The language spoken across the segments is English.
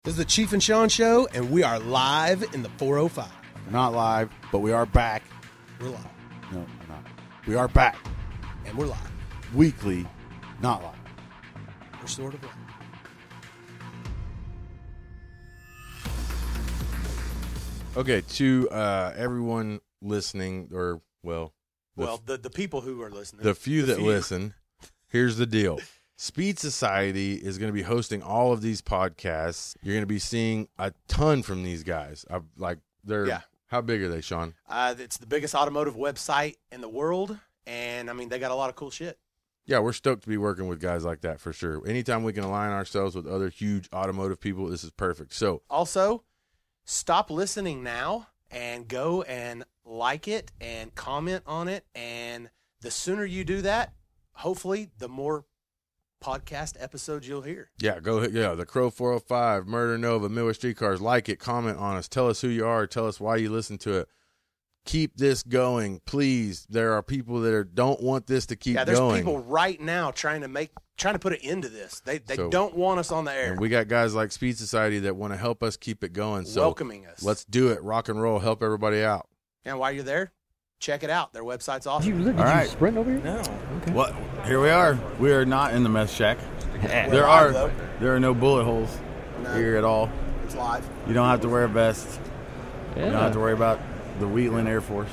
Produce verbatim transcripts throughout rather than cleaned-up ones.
This is the Chief and Sean Show, and we are live in the four oh five. We're not live, but we are back. We're live. No, we're not. We are back. And we're live. Weekly, not live. We're sort of live. Okay, to uh, everyone listening, or, well... The, well, the, the people who are listening. The few the that few. listen, here's the deal. Speed Society is going to be hosting all of these podcasts. You're going to be seeing a ton from these guys. I, like, they're... Yeah. How big are they, Sean? Uh, it's the biggest automotive website in the world, and, I mean, they got a lot of cool shit. Yeah, we're stoked to be working with guys like that for sure. Anytime we can align ourselves with other huge automotive people, this is perfect. So, also, stop listening now and go and like it and comment on it, and the sooner you do that, hopefully, the more podcast episodes you'll hear. yeah, go yeah, the Crow four oh five, Murder Nova, Midwest Streetcars. Like it, comment on us, tell us who you are, tell us why you listen to it. Keep this going, please. There are people that are, don't want this to keep yeah, there's going. people right now trying to make trying to put an end to this. They they So- don't want us on the air. And we got guys like Speed Society that want to help us keep it going. So welcoming us. let's do it. Rock and roll. Help everybody out. And while you're there, check it out. Their website's awesome. Did you, did All you right. sprint over here? No. Okay. What? Here we are. We are not in the mess shack. There live, are though. there are no bullet holes No. here at all. It's live. You don't have to wear a vest. Yeah. You don't have to worry about the Wheatland Air Force.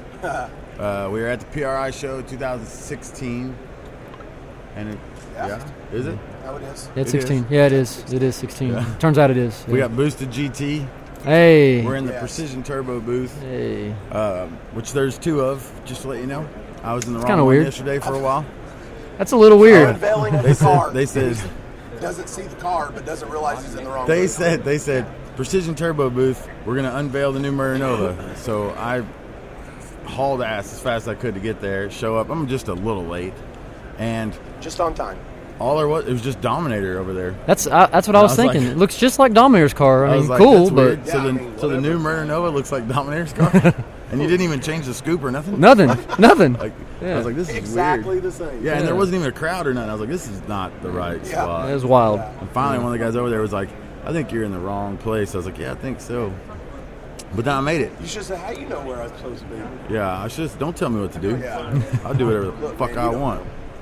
Uh, we were at the P R I show twenty sixteen, and it, Yeah. yeah, is it? Oh, it is. Yeah, it's It is. sixteen. Yeah, it is. It is sixteen. Yeah. Turns out it is. We Yeah. got Boosted G T. Hey. We're in the Yes. Precision Turbo booth, Hey. um, which there's two of. Just to let you know, I was in the kinda wrong one weird. yesterday for a while. That's a little weird. Unveiling of They the said car. they said doesn't see the car, but doesn't realize he's in the wrong. they booth. said they said Precision Turbo booth. We're gonna unveil the new Murder Nova. So I hauled ass as fast as I could to get there. Show up. I'm just a little late, and just on time. all there was it was just Dominator over there. That's uh, that's what I was, I was like- thinking. It looks just like Dominator's car. I, I mean, was like, cool, that's but weird. So Yeah, the I mean, so the new whatever. Murder Nova looks like Dominator's car, and you didn't even change the scoop or nothing. nothing. Nothing. Like Yeah. I was like, this is Exactly weird. the same. Yeah, and there Yeah. wasn't even a crowd or nothing. I was like, this is not the right Yeah. spot. It was wild. And finally, one of the guys over there was like, I think you're in the wrong place. I was like, yeah, I think so. But then I made it. You should say, how you know where I'm supposed to be? Yeah, I should just don't tell me what to do. Yeah. I'll do whatever the Look, fuck man, you I don't want.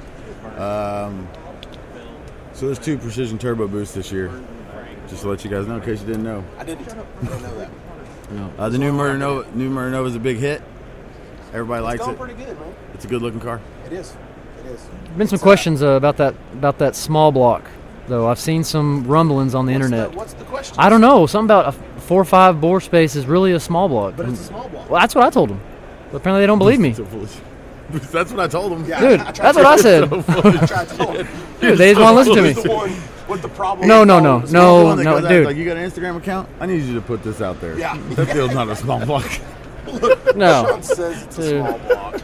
Um, so there's two Precision Turbo boosts this year. Just to let you guys know, in case you didn't know. I didn't, I didn't know that. Uh, the new Murder Nova, new Murder Nova is a big hit. Everybody It's likes going it. pretty good, man. It's a good looking car. It is. It is. Been some It's, uh, questions uh, about that about that small block, though. I've seen some rumblings on the what's internet. The, what's the question? I don't know. Something about a four or five bore space is really a small block. But it's a small block. Well, that's what I told them. But apparently they don't believe me. So foolish. That's what I told him. Yeah, Dude, I tried that's to- what I said. I tried to tell him. Dude, they just want to listen to Who's the me. one with the problem? No, no, no, with the The no, one that no, goes out, dude. Like, you got an Instagram account? I need you to put this out there. Yeah. That feels not a small block. No, Sean says it's a Dude. small block.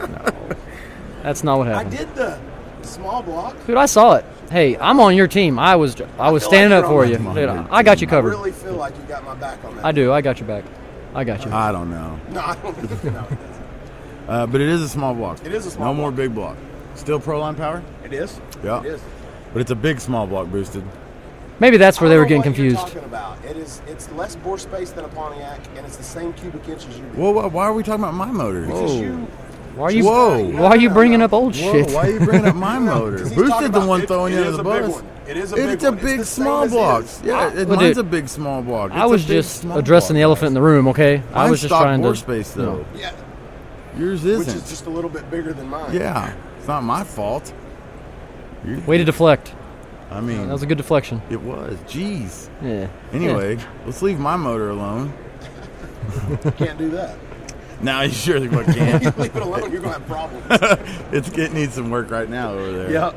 that's not what I happened. did the small block. Dude, I saw it. Hey, I'm on your team. I was I was feel standing like up you're for on you. my Dude, team. I got you I covered. really feel like you got my back on that. I do. I got your back. I got you. I don't know. No, I don't think no, it doesn't. Uh, but it is a small block. It is a small No more block. big block. Still Proline power? It is. Yeah. It is. But it's a big small block boosted. Maybe that's where I they don't were know getting what you're confused. talking about. It is. It's less bore space than a Pontiac, and it's the same cubic inches you do. Whoa, whoa, why are we talking about my motor? Because Whoa. you. Why are you? Whoa. Why are you bringing up old Whoa, shit? why are you bringing up my motor? 'Cause he's talking Boosted the about- one it- throwing it you under is the a big bus. one. It is a big It's a one. big the same small as block. his. Yeah, it, Well, mine's dude, a big small block. I It's a was big just small addressing block. the elephant in the room. Okay, I Mine's was just stock trying bore to. space though. Yeah, Yours which isn't. is just a little bit bigger than mine. Yeah, it's not my fault. You- Way to deflect. I mean, That was a good deflection. it was. Jeez. Yeah. Anyway, let's leave my motor alone. You can't do that. Now you sure the fuck You can't. leave it alone, you're gonna have problems. it's it needs some work right now over there. Yeah.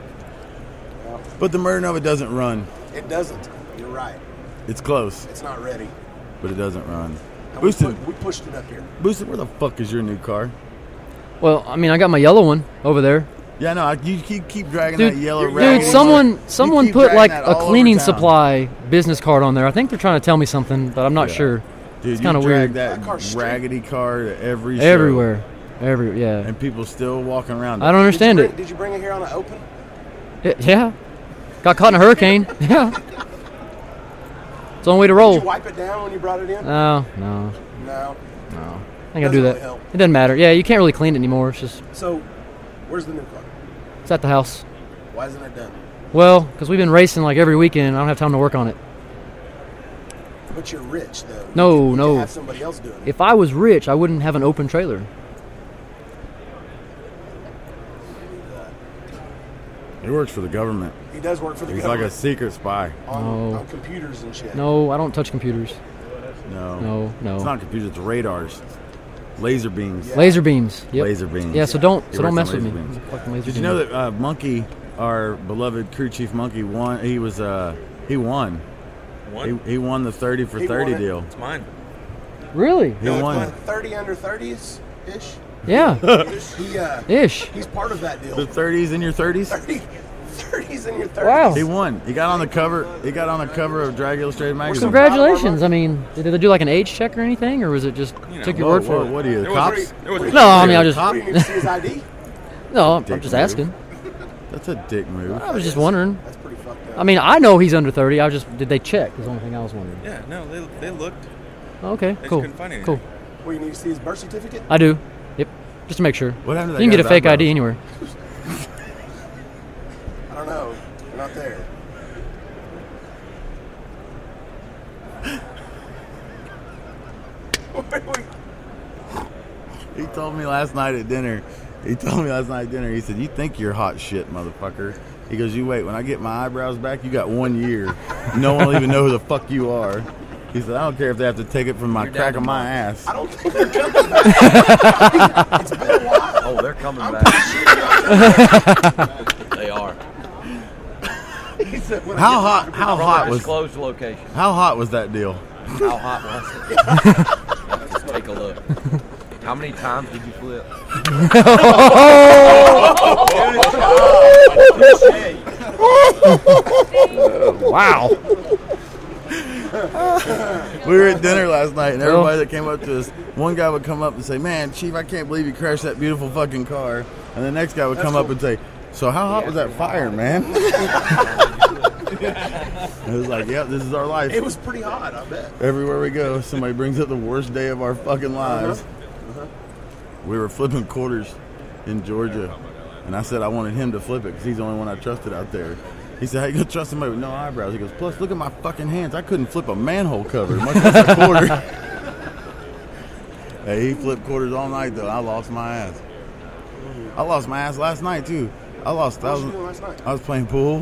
But the Murder Nova doesn't run. It doesn't. You're right. It's close, It's not ready. but it doesn't run. And we, Boosted, put, we pushed it up here. Boosted. Where the fuck is your new car? Well, I mean, I got my yellow one over there. Yeah, no, I, you keep keep dragging Dude, that yellow. dude, raggedy- someone you someone keep put dragging like that a all over cleaning town. supply business card on there. I think they're trying to tell me something, but I'm not Yeah. sure. Dude, It's you kinda drag weird. that That car's straight. raggedy car to every show, Everywhere, every yeah. and people still walking around. it. I don't understand did you it. bring, Did you bring it here on an open? It- Yeah, got caught in a hurricane. Yeah, It's the only way to Did roll. you wipe it down when you brought it in? No, no, No. no. I ain't gonna Doesn't do that. really help. It doesn't matter. Yeah, you can't really clean it anymore. It's just So, where's the new car? it's at the house. Why isn't it done? Well, because we've been racing like every weekend. I don't have time to work on it. But you're rich, though. You No, could- you no. could have somebody else doing it. If I was rich, I wouldn't have an open trailer. He works for the government. He does work for the He's like a government. secret spy. on, No. on computers and shit. No, I don't touch computers. No. No, no. It's not computers, it's radars. Laser beams. Yeah. Laser beams. Yep. Laser beams. Yeah, so don't He so don't works mess on with me. laser beams. Fucking laser Did you beam. know that uh, Monkey, our beloved crew chief Monkey, won? He was uh, he won. One. He, he won the thirty for He thirty won it. deal. It's mine. Really? He No, it's won. like thirty under thirties ish. Yeah. He, uh, Ish. he's part of that deal. The thirties in your thirties. thirty, thirties in your thirties. Wow. He won. He got on the cover. He got on the cover of Drag Illustrated magazine. Congratulations. I mean, did they do like an age check or anything, or was it just You know, took your Whoa, word for whoa, it? what are you, the It was cops? pretty- it was- No, I mean, I just What, do you need to see his I D? no, I'm Dick just move. asking. That's a dick move. I was just wondering. That's pretty fucked up. I mean, I know he's under thirty. I was just did they check? Is the only thing I was wondering. Yeah, no, they, they looked. Oh, okay, They just cool, couldn't find anything. cool. Well, you need to see his birth certificate? I do. Yep. Just to make sure. What happened to You that can get a guy's fake I D eyebrows? anywhere. I don't know. They're not there. He told me last night at dinner. He told me last night at dinner. He said, "You think you're hot shit, motherfucker." He goes, "You wait. When I get my eyebrows back, you got one year. No one will even know who the fuck you are." He said, "I don't care if they have to take it from my You're crack down of to my mine. ass." I don't think they're coming back. It's been a while. Oh, they're coming I'm back. They are. He said, when I How get my- hot? How hot was? Disclosed location. How hot was that deal? How hot was it? Let's take a look. How many times did you flip? Wow. We were at dinner last night, and Well- everybody that came up to us, one guy would come up and say, "Man, Chief, I can't believe you crashed that beautiful fucking car." And the next guy would come up and say, "So how hot was that fire, man?" It was like, "Yep, this is our life." It was pretty hot, I bet. Everywhere we go, somebody brings up the worst day of our fucking lives. We were flipping quarters in Georgia, and I said I wanted him to flip it because he's the only one I trusted out there. He said, "How you gonna trust somebody with no eyebrows?" He goes, "Plus, look at my fucking hands. I couldn't flip a manhole cover, much less a quarter." Hey, he flipped quarters all night though. I lost my ass. I lost my ass last night too. I lost What was you thousand. doing last night? I was playing pool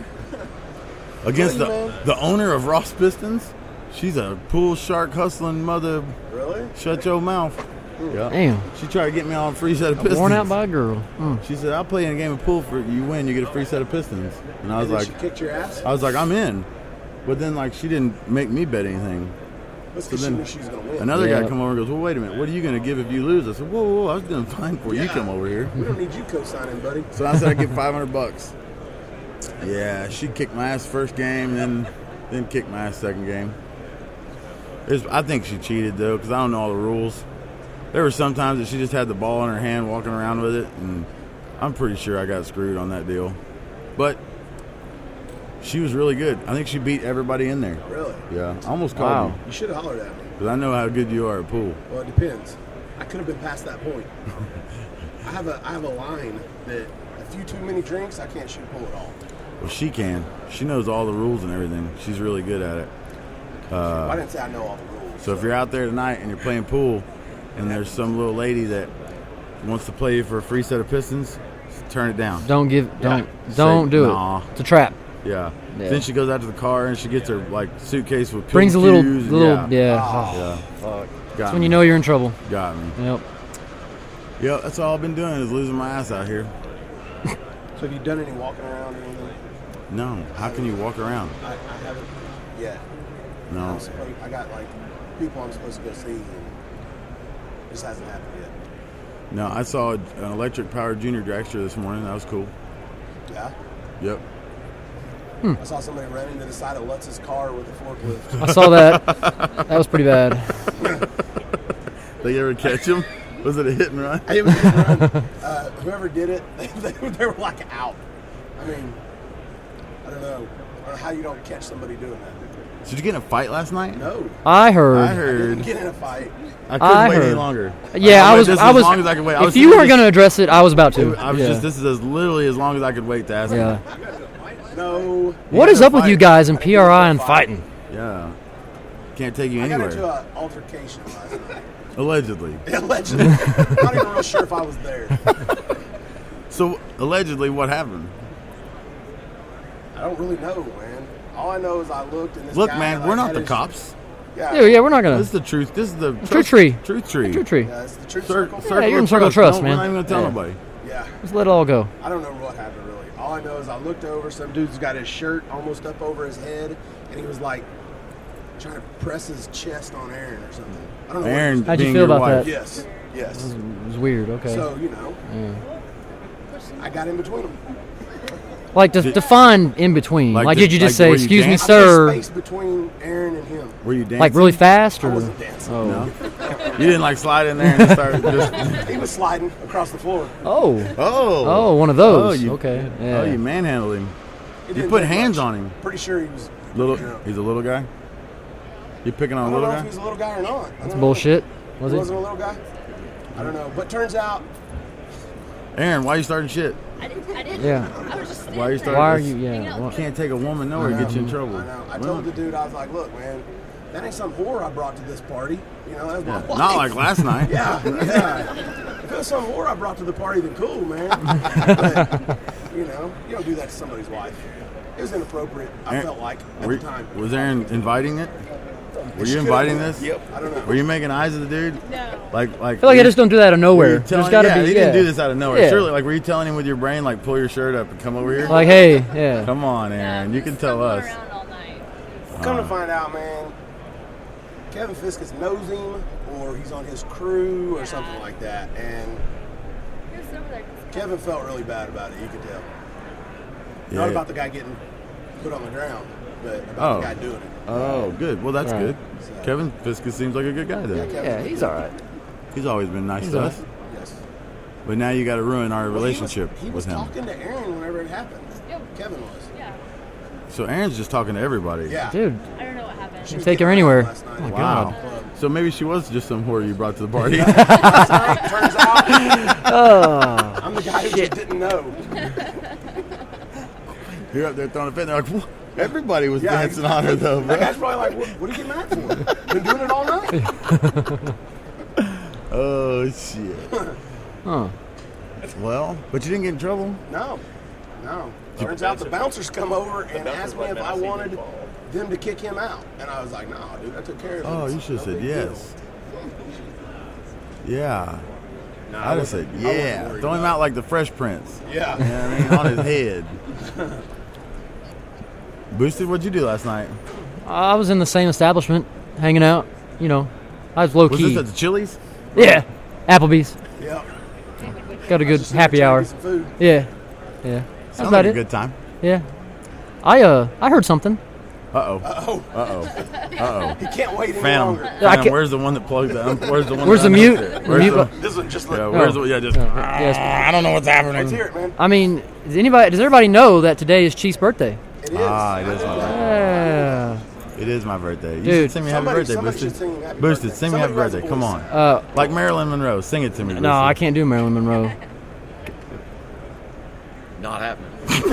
against the Really, man? the owner of Ross Pistons. She's a pool shark hustling mother. Really? Shut your mouth. Yeah. Damn. She tried to get me on a free set of pistons. Worn out by a girl. Mm. She said, "I'll play in a game of pool for you win. You get a free set of pistons." And I was And then like, she kicked your ass? I was like, I'm in. But then like she didn't make me bet anything. That's because so she then knew she was going to win. Another Yeah. guy come over and goes, "Well, wait a minute. What are you going to give if you lose?" I said, "Whoa, whoa, whoa, I was doing fine before you Yeah. come over here." We don't need you co-signing, buddy. So I said I get five hundred bucks. Yeah, she kicked my ass first game, then then kicked my ass second game. It's, I think she cheated though, because I don't know all the rules. There were some times that she just had the ball in her hand, walking around with it, and I'm pretty sure I got screwed on that deal. But she was really good. I think she beat everybody in there. Really? Yeah, I almost called Wow. you You should have hollered at me. because I know how good you are at pool. Well, it depends. I could have been past that point. I have a I have a line that a few too many drinks, I can't shoot pool at all. Well, she can. She knows all the rules and everything. She's really good at it. Well, I didn't say I know all the rules. So if you're out there tonight and you're playing pool, and there's some little lady that wants to play you for a free set of pistons, turn it down. Don't give. Don't. Say, Don't do nah. it. It's a trap. Yeah. Yeah. Then she goes out to the car and she gets her like suitcase with Brings a little. cues and- Little. yeah. Yeah. Yeah. Fuck. Got That's me. when you know you're in trouble. Got me. Yep. Yep. That's all I've been doing is losing my ass out here. So have you done any walking around or anything? No. How can you walk around? I, I haven't yet. No. I'm supposed, I got like people I'm supposed to go see, and it just hasn't happened yet. No. I saw an electric powered junior dragster this morning. That was cool. Yeah. Yep. I saw somebody run into the side of Lutz's car with a forklift. I saw that. That was pretty bad. They ever catch him? Was it a hit and run? It was a run. Uh, whoever did it, they, they, they were like out. I mean, I don't know. I don't know how you don't catch somebody doing that. Did you get in a fight last night? No, I heard. I I heard. didn't get in a fight. I couldn't I wait any heard. longer. Yeah, I I waited was. just I as was. long as I could wait. I was If you thinking weren't just- going to address it, I was about to. I was yeah. just. This is as literally as long as I could wait to ask. him. yeah. No. What got is in a up with fight. you guys and P R I and fighting? Yeah. Can't take you I got into anywhere. an altercation last night. Allegedly. Allegedly. I'm not even real sure if I was there. So allegedly, what happened? I don't really know, man. All I know is I looked and this Look, guy, man, like, we're not had the his- cops. Yeah. Yeah, yeah, we're not going This is to. the truth. This is the Truth tree. Truth tree. True tree. Yeah, it's the truth Cir- circle. circle you're in of circle of trust, Don't- man. We're not even gonna tell Yeah. nobody. Yeah. Just let it all go. I don't know what happened really. All I know is I looked over. Some dude's got his shirt almost up over his head, and he was like trying to press his chest on Aaron or something. I don't know. Aaron, What How'd you being feel your about wife. he was doing. Yes. Yes. It was weird. Okay. So you know, Yeah. I got in between them. Like, to define in between. Like Like, the- did you just like, say, were you "Excuse me, dancing? I sir"? made space between Aaron and him. Were you dancing? Like really fast, I or? wasn't dancing. Oh. No. You didn't like slide in there and start just. He was sliding across the floor. Oh. Oh. Oh, one of those. Oh, you, Okay. Yeah. Oh, you manhandled him. It You didn't put take hands much. on him. Pretty sure he was Little. drunk. He's a little guy. You picking I on a don't little know if guy? he's a little guy or not. I That's don't know. bullshit. Was He it? wasn't a little guy. I don't know, but turns out Aaron, why you starting shit? I didn't. I didn't. Yeah. I was just. Why are you starting? Why are this? you? Yeah. Well, Can't take a woman nowhere to get you in trouble. I know. I Well, told the dude, I was like, look, man, that ain't some whore I brought to this party. You know, that's my yeah, wife. not like last night. Yeah, yeah. If it was some whore I brought to the party, then cool, man. But, you know, you don't do that to somebody's wife. It was inappropriate, I Aaron- felt like, at Were- the time. Was Aaron inviting it? Were She you could've inviting been. this? Yep. I don't know. Were you making eyes at the dude? No. Like, like. I feel like I just don't do that out of were nowhere. you There's telling- got to yeah, be. he yeah. didn't do this out of nowhere. Yeah. Surely, like, were you telling him with your brain, like, pull your shirt up and come over here? Like, hey, yeah. Come on, Aaron. You can tell us. Around all night. Come to Uh. find out, man, Kevin Fiskus knows him, or he's on his crew, or something like that. And He was over there. Kevin felt really bad about it, you could tell. Yeah. Not about the guy getting put on the ground, but about Oh. the guy doing it. Oh, good. Well, that's Right. good. Kevin Fiskus seems like a good guy, though. Kevin's Yeah, a he's good all right. He's always been nice He's to all us. dude. Yes. But now you got to ruin our Well, he was- relationship he was, with him. talking to Aaron whenever it happened. Yep. Kevin was. Yeah. So Aaron's just talking to everybody. Yeah. Dude, I don't know what happened. She was take her getting anywhere. around last night. Wow. Club. So maybe she was just some whore you brought to the party. Last night, turns out, oh, I'm the guy who just didn't know. You're up there throwing a fit. And they're like, "Whoa." Everybody was Yeah, dancing on her, though, That guy's bro. probably like, what, what are you getting mad for? Been doing it all night? Oh, shit. huh. Well, but you didn't get in trouble? No. No. Turns out the bouncers come over and asked me if I wanted them to kick him out. And I was like, no, dude, I took care of it. Oh, you It's should have no said big yes. deal." Yeah. No, I'd have wasn't- said I wasn't yeah. worried Throw him about out like the Fresh Prince. it. Yeah. You know what I mean? On his head. Boosted, what'd you do last night? I was in the same establishment, hanging out. You know, I was low Was key. this at the Chili's? Yeah, Applebee's. Yeah. Got a good Just happy trying to hour. get some food. Yeah, yeah. That's Sounds about like a it. good time. Yeah. I uh, I heard something. Uh-oh. Oh, Uh-oh. Uh-oh. he can't wait any Phantom. longer. I Phantom, can't- where's the one that plugged that? Where's the one Where's that the mute? unhooked it? The Where's mute the, bu- This one just yeah, look. where's Oh. the, yeah, just, Uh, yes. I don't know what's happening. Let's hear it, man. I mean, does anybody? Does everybody know that today is Chief's birthday? It is. Ah, it is my birthday. Yeah. It is my birthday. You Dude. should sing me happy Somebody- birthday, somebody should Boosted. sing happy Boosted, birthday. sing me happy Somebody has a birthday. Come voice. on. Uh, Like Marilyn Monroe. Sing it to me, no, I can't do Marilyn Monroe. Not happening.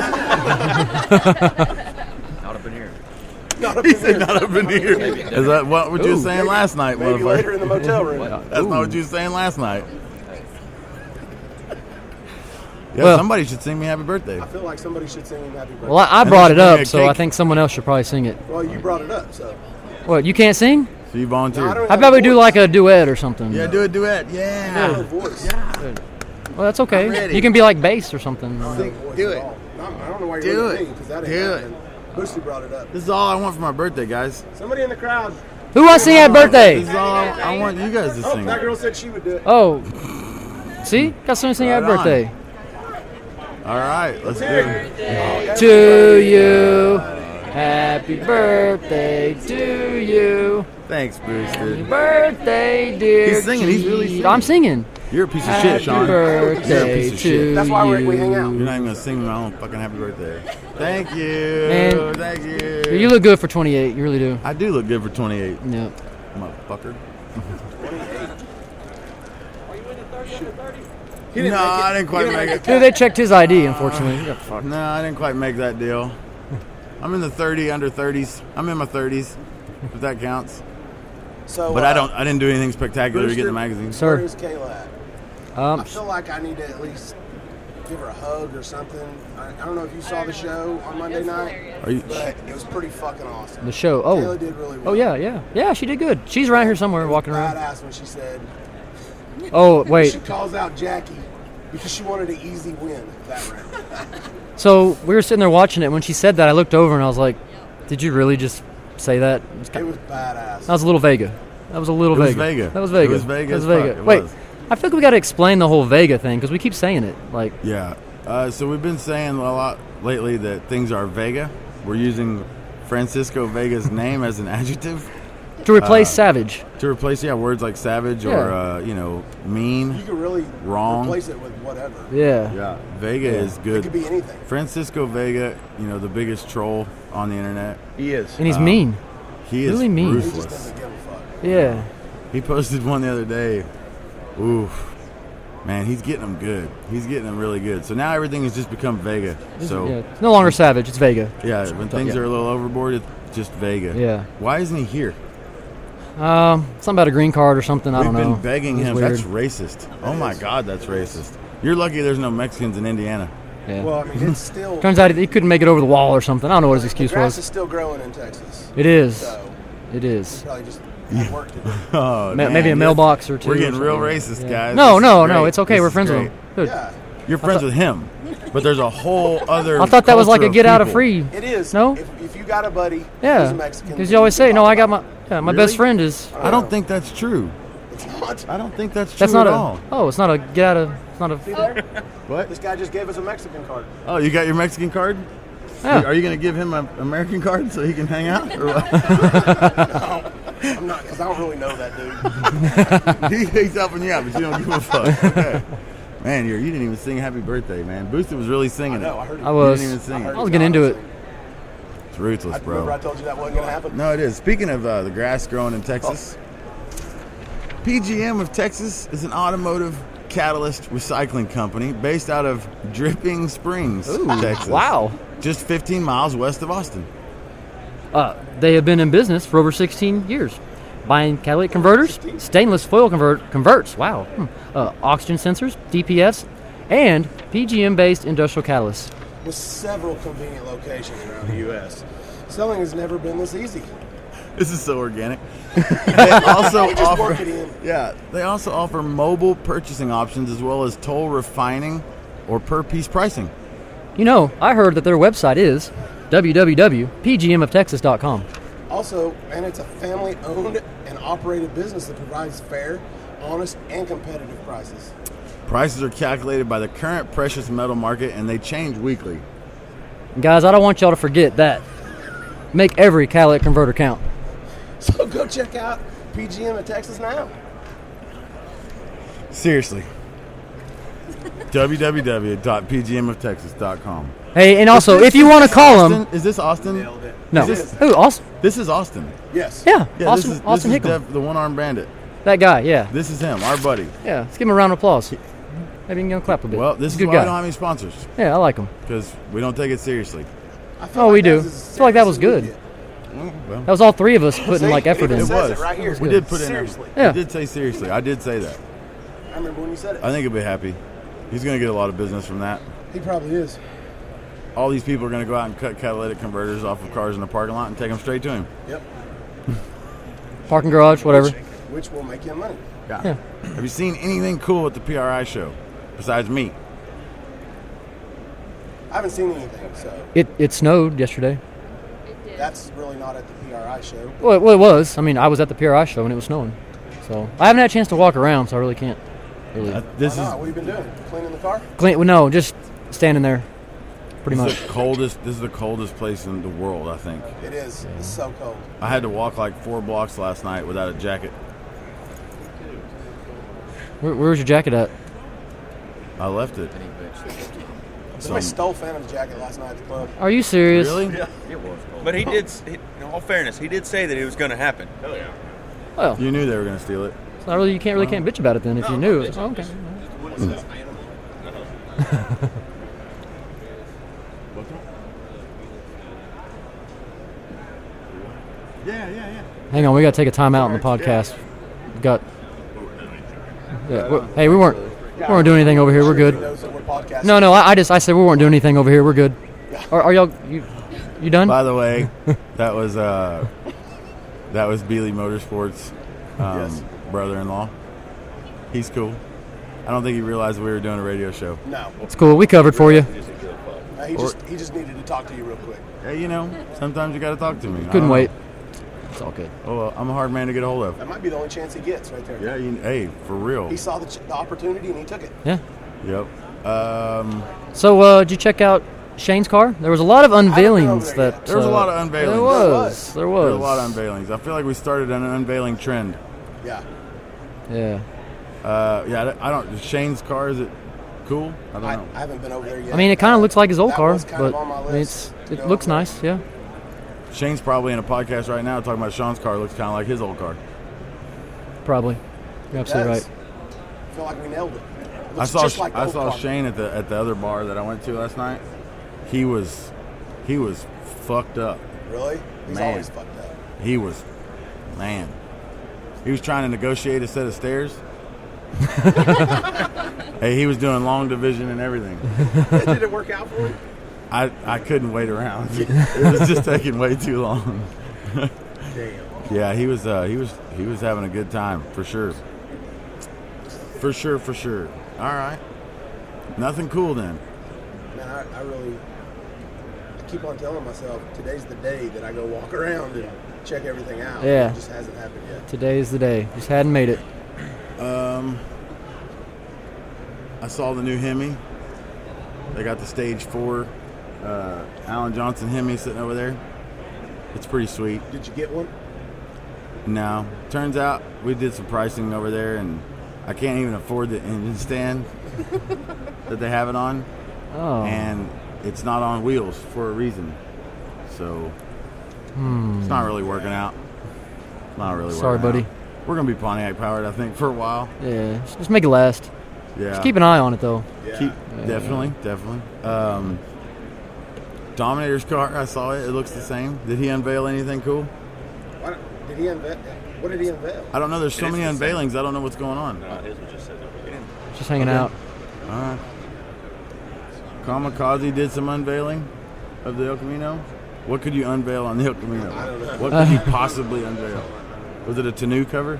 Not up in here. Not up in here. Not up in here. Is that what were you Ooh. saying last night, Maybe later motherfucker? in the motel room. That's not what you were saying last night. Yeah, Well- somebody should sing me happy birthday. I feel like somebody should sing him happy birthday. Well, I, I And brought then it bring me up, a so I cake. think someone else should probably sing it. Well, you brought it up, so. What? You can't sing? So you No, I volunteered. don't How about we do like a duet or something? Yeah, do a duet. have Yeah. a voice. Well, that's okay. I'm ready. You can be like bass or something. No voice do at it. all. No, I don't know why you're Do looking at it. me, because that ain't Do it. happening. Boosty brought it up. This is all I want for my birthday, guys. Somebody in the crowd. Who wants to sing happy birthday? This is all I, I want you guys to Oh, sing. that girl said she would do it. Oh, see, got someone to sing Right happy on. birthday All right, let's do it. to you. Happy birthday to you. Thanks, Boosted. Birthday, dear. He's singing, he's really Keith. singing. I'm singing. You're a piece of Happy shit, Sean. You're a birthday piece of to shit. That's why we you. we hang out. You're not even gonna sing me my own fucking happy birthday. Thank you. Man. Thank you. You look good for twenty-eight. You really do. I do look good for twenty-eight, Yeah. motherfucker. He didn't No, make it. I didn't quite He make it. Dude, they checked his I D, unfortunately. Yeah, fuck. No, I didn't quite make that deal. I'm in the thirty, under thirties. I'm in my thirties, if that counts. So, But uh, I don't. I didn't do anything spectacular to get in the Brewster, magazine. Sir. Where's Kayla at? Um, I feel like I need to at least give her a hug or something. I, I don't know if you saw the show on Monday night, Are you? but it was pretty fucking awesome. the show. Kayla Oh. did really well. Oh, yeah, yeah. Yeah, she did good. She's around here somewhere It was walking around. badass when she said, Oh, wait. she calls out Jackie because she wanted an easy win that round. So we were sitting there watching it. When she said that, I looked over and I was like, did you really just say that? It was It kind- was badass. That was a little Vega. That was a little It was Vega. Vega. That was Vega. It was Vega That was as fuck. Vega. It Wait, was. I feel like we got to explain the whole Vega thing because we keep saying it. Like, Yeah. Uh, so we've been saying a lot lately that things are Vega. We're using Francisco Vega's name as an adjective to replace Uh, Savage. to replace, yeah, words like savage or Yeah. uh, you know, mean. You could really Wrong. replace it with whatever. Yeah. Yeah, Vega Yeah. is It good. could be anything. Francisco Vega, you know, the biggest troll on the internet. He is. And he's Um, mean. He is Really mean. He just ruthless. doesn't give a fuck. Yeah. He posted one the other day. Oof. Man, he's getting them good. He's getting them really good. So now everything has just become Vega. So yeah. It's no longer Savage. It's Vega. yeah, when things Yeah. are a little overboard, it's just Vega. Yeah. Why isn't he here? Um, something about a green card or something. I We've don't been know. begging It's him. weird. That's racist. Oh my God, that's racist. You're lucky there's no Mexicans in Indiana. Yeah. Well, I mean, it's still. Turns out he couldn't make it over the wall or something. I don't know what his the excuse grass is was. still growing in Texas. It is. So It he is. probably just had work to do. Oh, Ma- man, Maybe a yes. mailbox or two. We're or getting real something. racist, Yeah. guys. No, This no, is no. great. It's okay. This We're is friends with great. him. Good. Yeah, You're friends with him, but there's a whole other. I thought that was like culture a of get out of people. free. it is. No? If, if you got a buddy who's Yeah. a Mexican, Because you always say, no, I got my yeah, my Really? best friend is. I don't think that's true. It's not. I don't think that's true That's not at a. all. Oh, it's not a get out of. It's not a. What? This guy just gave us a Mexican card. Oh, you got your Mexican card? Yeah. Are you going to give him an American card so he can hang out? Or what? I'm not, because I don't really know that dude. he, he's helping you out, but you don't give a fuck. Okay. Man, you're, you didn't even sing happy birthday, man. Booster was really singing No, I it. heard it. I was. You didn't even sing I it. I was getting into it. It's ruthless, I remember I bro. told you that wasn't going to happen. No, it is. Speaking of uh, the grass growing in Texas, P G M of Texas is an automotive catalyst recycling company based out of Dripping Springs, Texas. Wow. Just fifteen miles west of Austin. Uh, they have been in business for over sixteen years, buying catalytic converters, stainless foil convert converts. Wow. Hmm. Uh, oxygen sensors, D P Fs, and P G M-based industrial catalysts. With several convenient locations around the U S Selling has never been this easy. This is so organic. They also We just work offer, it in. yeah, they also offer mobile purchasing options as well as toll refining or per piece pricing. You know, I heard that their website is w w w dot p g m of texas dot com. Also, and it's a family-owned and operated business that provides fair, honest, and competitive prices. Prices are calculated by the current precious metal market and they change weekly. Guys, I don't want y'all to forget that. Make every catalytic converter count. So go check out P G M of Texas now. Seriously. w w w dot p g m of texas dot com. Hey, and also, if you want to call them, Is this Austin? Nailed it. no, is this- who? Austin? This is Austin. Yes. Yeah, Yeah, Austin. this is, Austin this is Hickam. Dev, the one-armed bandit. That guy. Yeah, This is him, our buddy. yeah. Let's give him a round of applause. Maybe you can give him a clap a bit. Well, this He's is a good why we guy. don't have any sponsors Yeah, I like him. because we don't take it seriously. I feel Oh, we that do. is I as feel like that was serious as good. we get. Well, That was all three of us putting See, like effort it in. even it says was. it right here. We did put in Seriously. effort. Yeah. We did say seriously. I did say that. I remember when you said it. I think he'll be happy. He's going to get a lot of business from that. He probably is. All these people are going to go out and cut catalytic converters off of cars in the parking lot and take them straight to him. Yep. Parking garage, whatever. Which will make you money. Yeah. Have you seen anything cool at the P R I show besides me? I haven't seen anything, so It it snowed yesterday. that's really not at the P R I show. Well, it, well, it was. I mean, I was at the P R I show and it was snowing, so I haven't had a chance to walk around, so I really can't. Really. Uh, this Why is not? What have you been doing? Cleaning the car? Clean, well, no, just standing there, pretty this much. is the coldest. This is the coldest place in the world. I think. It is. It's so cold. I had to walk like four blocks last night without a jacket. Where, where's your jacket at? I left it. Somebody stole Phantom's jacket last night at the club. Are you serious? Really? It was cold. But he did. He, in all fairness, he did say that it was going to happen. Hell yeah. Well, You knew they were going to steal it. it's not really. You can't really can't bitch about it then if you knew. Oh, okay. Yeah, yeah, yeah. Hang on, we got to take a time out on the podcast. We got. Yeah, we're- hey, we weren't. We weren't doing anything over here. We're good. Knows that we're podcasting. No, no. I, I just I said we weren't doing anything over here. We're good. Are, are y'all you you done? By the way, that was uh, that was Beely Motorsports' um, Yes. brother-in-law. He's cool. I don't think he realized we were doing a radio show. No. It's cool. We covered for you. No, he just he just needed to talk to you real quick. Hey, you know, sometimes you got to talk to me. I Couldn't don't wait. know. It's all good. Oh, well, I'm a hard man to get a hold of. That might be the only chance he gets right there. Yeah, you, hey, for real. He saw the, ch- the opportunity and he took it. Yeah. Yep. Um, So, uh, did you check out Shane's car? There was a lot of unveilings there that. yet. There was a uh, lot of unveilings. There There was. There there was. were a lot of unveilings. I feel like we started an unveiling trend. Yeah. Yeah. Uh, yeah, I don't- I don't. Shane's car, is it cool? I don't I, know. I haven't been over there yet. I mean, it kind of looks like his old That car, was kind but of on my I mean, it's, list to it go looks over. nice. Yeah. Shane's probably in a podcast right now talking about Sean's car. Looks kind of like his old car. Probably. You're absolutely Does. right. I feel like we nailed it. It I looks saw just like the I old saw car. Shane at the at the other bar that I went to last night. He was he was fucked up. Really? He's Man. always fucked up. He was man. He was trying to negotiate a set of stairs. Hey, he was doing long division and everything. Did it work out for him? I, I couldn't wait around. It was just taking way too long. Damn. Yeah, he was uh, he was he was having a good time for sure. For sure, for sure. All right. Nothing cool then. Man, I, I really I keep on telling myself today's the day that I go walk around and check everything out. Yeah. It just hasn't happened yet. Today is the day. Just hadn't made it. Um, I saw the new Hemi. They got the stage four uh, Alan Johnson Hemi sitting over there. It's pretty sweet. Did you get one? No, turns out we did some pricing over there, and I can't even afford the engine stand that they have it on, Oh. and it's not on wheels for a reason. So it's not really working out. Not really. Sorry, working buddy. out. We're gonna be Pontiac powered, I think, for a while. Yeah. Just, just make it last. Yeah. Just keep an eye on it though. Yeah. Keep, definitely, definitely. Um, Dominator's car, I saw it. It looks the same. Did he unveil anything cool? Why don't- did he unveil? What did he unveil? I don't know. There's so It is many the same. unveilings. I don't know what's going on. No, his was just said at the beginning. Just hanging Okay. out. All right. Kamikaze did some unveiling of the El Camino. What could you unveil on the El Camino? I don't know. What could you possibly unveil? Was it a Tanu cover?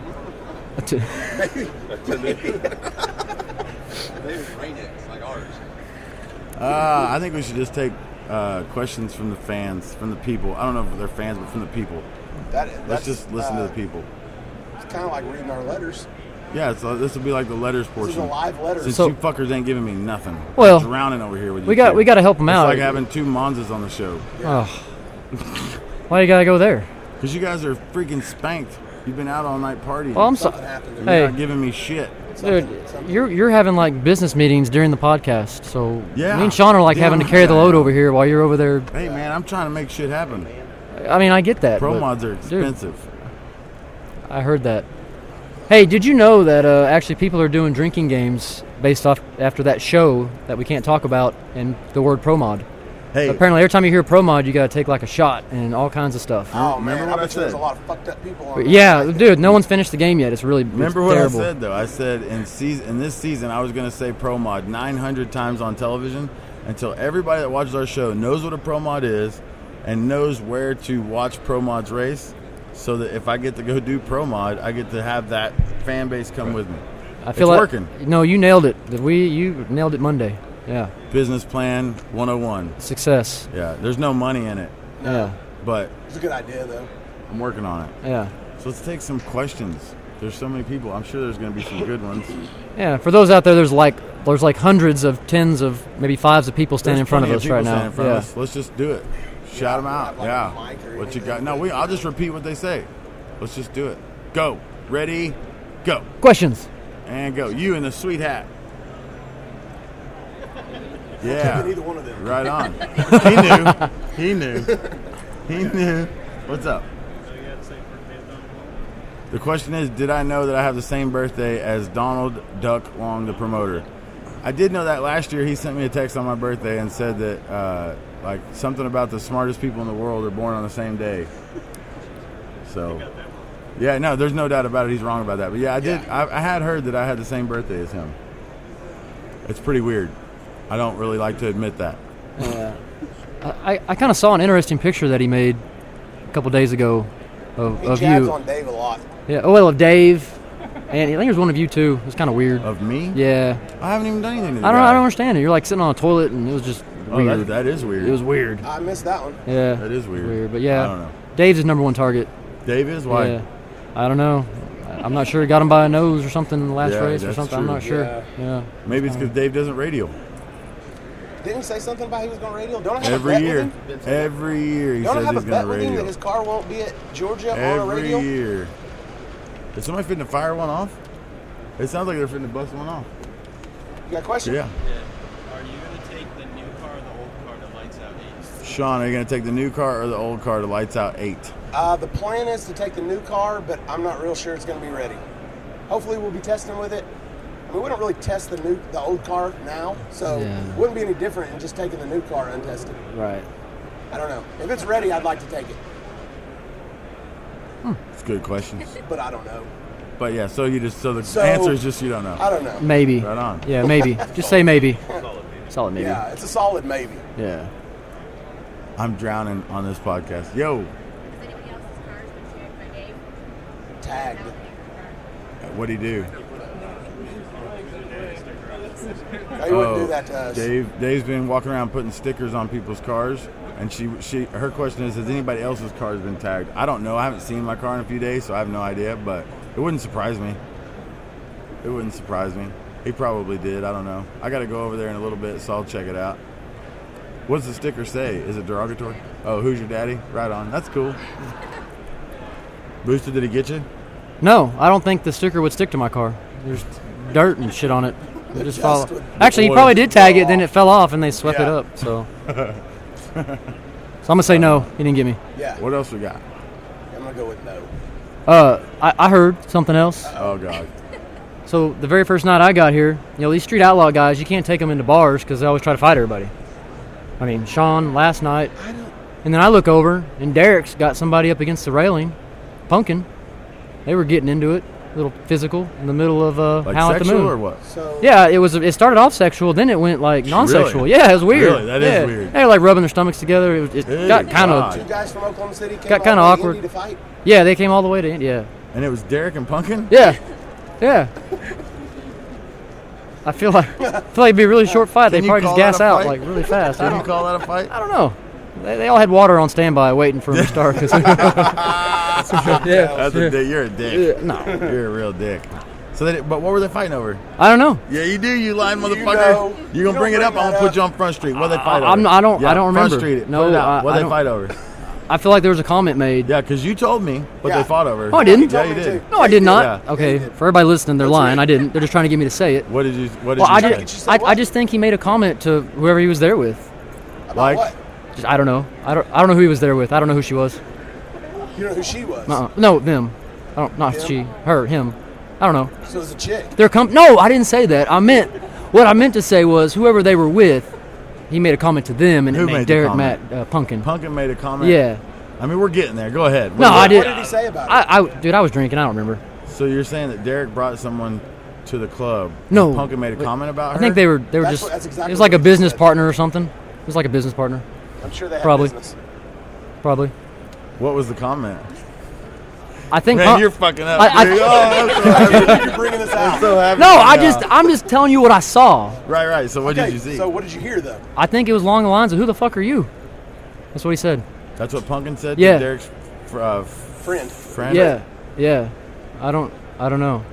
Uh, I think we should just take uh, questions from the fans, from the people. I don't know if they're fans, but from the people. That, Let's that's, just listen uh, to the people. It's kind of like reading our letters. Yeah, so this will be like the letters This portion. is a live letter. Since So- you fuckers ain't giving me nothing. Well, I'm drowning over here with you. We got two. we got to help him It's out. like having two Monzas on the show. Oh. Why you gotta go there? Because you guys are freaking spanked. You've been out all night partying. Well, I'm Something sorry, happened. You're Hey. not giving me shit. dude. You're you're having like business meetings during the podcast, so Yeah. me and Sean are like having to Damn. carry the load over here while you're over there. Hey, man, I'm trying to make shit happen. I mean, I get that. Pro but, mods are dude, expensive. I heard that. Hey, did you know that uh, actually people are doing drinking games based off after that show that we can't talk about and the word pro mod? Hey, Apparently, every time you hear pro mod, you got to take like a shot and all kinds of stuff. Oh, Remember man, what I bet you There's said? a lot of fucked up people on But there. yeah, dude, no one's finished the game yet. It's really remember it's what terrible. I said, though? I said in season in this season, I was going to say pro mod nine hundred times on television until everybody that watches our show knows what a pro mod is and knows where to watch pro mods race, so that if I get to go do pro mod, I get to have that fan base come with me. I feel It's like working. no, you nailed it. Did we? You nailed it Monday. Yeah, Business plan one oh one. success. Yeah, there's no money in it, Yeah, but It's a good idea, though. I'm working on it. yeah, So let's take some questions. There's so many people. I'm sure there's going to be some good ones. yeah. For those out there, there's like there's like hundreds of tens of maybe fives of people standing There's in front of plenty us people right standing now. in front of Yeah. us. Let's just do it. Shout them out. Not like Yeah. a mic or What you anything. got? No, we. I'll just repeat what they say. Let's just do it. Go. Ready. Go. Questions. And go. You in the sweet hat. Yeah. Either one of them. Right on. He knew. He knew. He knew. What's up? The question is, did I know that I have the same birthday as Donald Duck Long, the promoter? I did know that last year. He sent me a text on my birthday and said that, uh, like, something about the smartest people in the world are born on the same day. So, yeah, no, there's no doubt about it. He's wrong about that. But, yeah, I did. Yeah. I, I had heard that I had the same birthday as him. It's pretty weird. I don't really like to admit that. Yeah. I, I kind of saw an interesting picture that he made a couple days ago of, He of jabs you. on Dave a lot. Yeah. Oh, well, of Dave. And I think there's one of you, too. It was kind of weird. Of me? Yeah. I haven't even done anything to the I don't guy. I don't understand it. You're like sitting on a toilet, and it was just Oh, weird. that, that is weird. It was weird. I missed that one. Yeah. That is weird. Weird. But, yeah. I don't know. Dave's his number one target. Dave is? Why? Yeah. I don't know. I'm not sure he got him by a nose or something in the last Yeah, race or that's something. I'm true. not sure. Yeah. Yeah. Maybe it's because Dave doesn't radio. Didn't he say something about he was going to radio? Don't I have Every a bet year. with him? Every year he Don't I says have a he's bet going to with him that radio. his car won't be at Georgia on a Every radio? year. Is somebody fitting to fire one off? It sounds like they're fitting to bust one off. You got a question? Yeah. Are you going to take the new car or the old car to Lights Out eight? Sean, are you going to take the new car or the old car to Lights Out eight? Uh, the plan is to take the new car, but I'm not real sure it's going to be ready. Hopefully we'll be testing with it. I mean, we don't really test the new, the old car now, so Yeah. it wouldn't be any different in just taking the new car untested. Right. I don't know. If it's ready, I'd like to take it, It's a good question. but I don't know. But yeah, so you just so the So- answer is just you don't know. I don't know. Maybe. Right on. Yeah, maybe. Just say maybe. Solid maybe. Yeah, it's a solid maybe. Yeah. I'm drowning on this podcast. Yo, Has anybody else's cars been shared by Dave? Tagged. what'd he do? No, you wouldn't do that to us. Oh, Dave, Dave's been walking around putting stickers on people's cars, and she, she, her question is, has anybody else's cars been tagged? I don't know. I haven't seen my car in a few days, so I have no idea. But it wouldn't surprise me. It wouldn't surprise me. He probably did. I don't know. I got to go over there in a little bit, so I'll check it out. What does the sticker say? Is it derogatory? Oh, who's your daddy? Right on. That's cool. Booster, did he get you? No, I don't think the sticker would stick to my car. There's dirt and shit on it. It just fall. Just would- Actually, he oil probably did tag it, then it fell off, and they swept it Yeah. up. So, so I'm gonna say no. He didn't get me. Yeah, What else we got? I'm going to go with no. Uh, I, I heard something else. Oh, God. So the very first night I got here, you know, these street outlaw guys, you can't take them into bars because they always try to fight everybody. I mean, Sean last night, and then I look over, and Derek's got somebody up against the railing, punkin'. They were getting into it, a little physical, in the middle of uh, Like Howl at the sexual Moon. or what? So Yeah, it was. It started off sexual, then it went like non-sexual. Really? Yeah, it was weird. Really? That is yeah. weird. They were like rubbing their stomachs together. It, was, it Good got kind God. two of. guys from Oklahoma City came Got all kinda the way to awkward. Indy to fight. Yeah, they came all the way to India. And it was Derek and Punkin? Yeah, yeah. I feel like I feel like it'd be a really short fight. They Can you probably just call gas that a out fight? like really fast. I Can you don't, call that a fight? I don't know. They, they all had water on standby waiting for them to start. 'cause- yeah, That's a dick. You're a dick. Yeah, no. You're a real dick. So, they, but what were they fighting over? I don't know. Yeah, you do, you lying You motherfucker. know. You You gonna don't bring it bring up? I'm that gonna put up. you on Front Street. What they fight over? I'm- I don't- Yeah, I don't Front remember. Street it. No, Put it out. I- What I they don't- fight over? I feel like there was a comment made. Yeah, because you told me what Yeah. they fought over. No, I didn't. Yeah, told you me did. too. No, I did not. Yeah. Okay, Yeah, you did. for everybody listening, they're That's lying. right. I didn't. They're just trying to get me to say it. What did you? What did Well, you I say? just, Did you say I, what? I just think he made a comment to whoever he was there with. About Like? what? Just, I don't know. I don't. I don't know who he was there with. I don't know who she was. You know who she was? Uh-uh. No, them. I don't. Not Him? she. Her. Him. I don't know. So it was a chick. They're com- No, I didn't say that. I meant what I meant to say was whoever they were with. He made a comment to them, and Who it made made the Derek Matt comment? uh, Punkin. Punkin made a comment. Yeah. I mean, we're getting there. Go ahead. No, What- I did. What did he say about it? I, I, dude, I was drinking. I don't remember. So you're saying that Derek brought someone to the club? No. and Punkin made a comment about I her. think they were. They were That's just. what- that's exactly it was like what a he business said. partner or something. It was like a business partner, I'm sure they had Probably. business. probably. What was the comment? I think. Man, Pun- you're fucking up. I- I- dude. Oh, I'm so happy. You're bringing this I'm out. so happy no, right I now. just. I'm just telling you what I saw. Right, right. So what Okay, did you see? so what did you hear though? I think it was along the lines of "Who the fuck are you?" That's what he said. That's what Punkin said Yeah. to Derek's fr- uh, f- Friend. friend? Yeah, yeah. I don't. I don't know.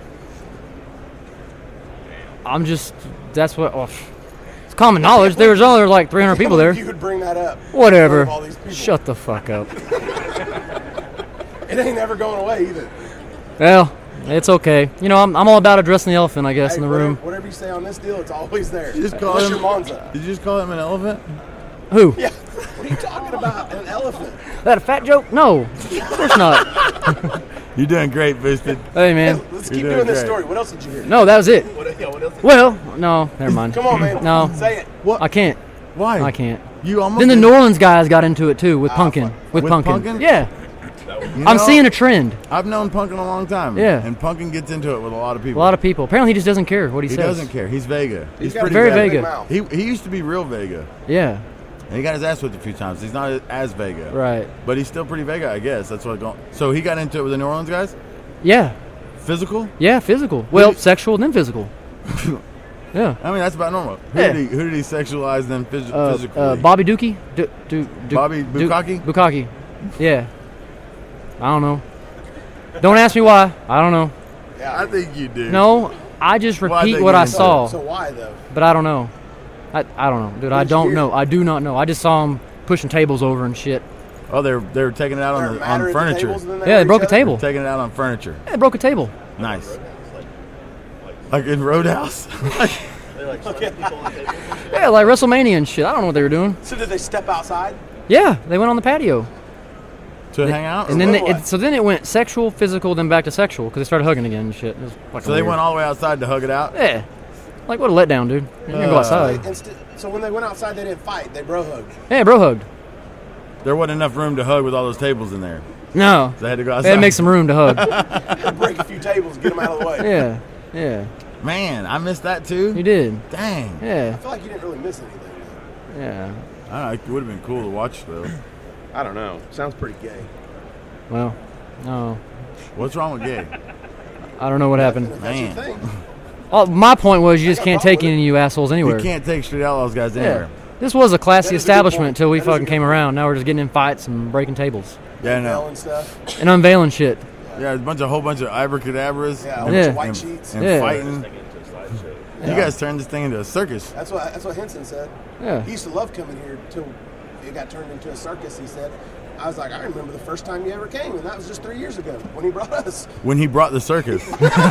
I'm just. That's what. Oh, it's common knowledge. There was only like three hundred people there. You would bring that up. Whatever. In front of all these people. Shut the fuck up. It ain't never going away either. Well, It's okay. You know, I'm, I'm all about addressing the elephant, I guess, Hey, in the whatever, room. whatever you say on this deal, it's always there. You just call What's him, your Monza? Did you just call him an elephant? Who? Yeah. What are you talking about? An elephant? That a fat joke? No, of course not. You're doing great, Boosted. Hey, man. Let's You're keep doing doing this great. story. What else did you hear? No, that was it. What, yeah, what else? Well, no, never mind. Come on, man. No. Say it. What? I can't. Why? I can't. You almost Then the did- New Orleans guys got into it too with Punkin. With, With Punkin. Punkin? Yeah. You I'm know, seeing a trend. I've known Punkin a long time. Yeah. And Punkin gets into it with a lot of A people. lot of people. Apparently, he just doesn't care what he, He says. doesn't care. He's Vega. He's, He's got pretty a Very big Vega. mouth. He he used to be real Vega. Yeah. And he got his ass whipped a few times. He's not as Vega. Right. But he's still pretty Vega, I guess. That's what going. So he got into it with the New Orleans guys? Yeah. Physical? Yeah. Physical. Well, did- sexual then physical. Yeah. I mean, that's about normal. Who, Yeah. did, he, who did he sexualize then phys- Uh, physically? uh, Bobby Dookie. Du- du- du- Bobby du- Bukkake? Bukkake. Yeah. I don't know. Don't ask me why. I don't know. I think you do. No, I just Well, I repeat think what you I do. saw, So why though? but I don't know. I I don't know, dude. I What'd you don't hear? know. I do not know. I just saw him pushing tables over and shit. Oh, they're they're taking it out They're on the, madder on at the furniture. tables than Yeah, they are broke a each other? table. Taking it out on furniture. Yeah, they broke a table. Nice. Like in Roadhouse. Yeah, like WrestleMania and shit. I don't know what they were doing. So did they step outside? Yeah, they went on the patio, to hang out. and then what? they, it, so then it went sexual, physical, then back to sexual because they started hugging again and shit. It was fucking so they weird. went all the way outside to hug it out. Yeah, like what a letdown, dude. You're gonna go Uh, outside. Instead, so when they went outside, they didn't fight. They bro hugged. Yeah, bro hugged. There wasn't enough room to hug with all those tables in there. No, They had to go they outside. had to make some room to hug. They break a few tables, get them out of the way. Yeah, yeah, Man, I missed that too. you did. Dang. Yeah, I feel like you didn't really miss anything. yeah. I don't know, it would have been cool to watch though. I don't know. Sounds pretty gay. Well, no, What's wrong with gay? I don't know what happened. If that's your Man. thing. Oh, my point was you just got a can't problem take with any of you assholes anywhere. You can't take Street Outlaws guys Yeah. anywhere. This was a That classy is a good establishment point. until we That is a fucking good came point. around. Now we're just getting in fights and breaking tables Yeah, I Bell know. and stuff. and unveiling shit. Yeah, a bunch of whole bunch of abracadabras. Yeah, a and, bunch Yeah. of white and, sheets. and Yeah. fighting. You guys turned this thing into a circus. That's what that's what Henson said. Yeah. He used to love coming here till it got turned into a circus. He said. I was like, I remember the first time you ever came, and that was just three years ago when he brought us. When he brought the circus,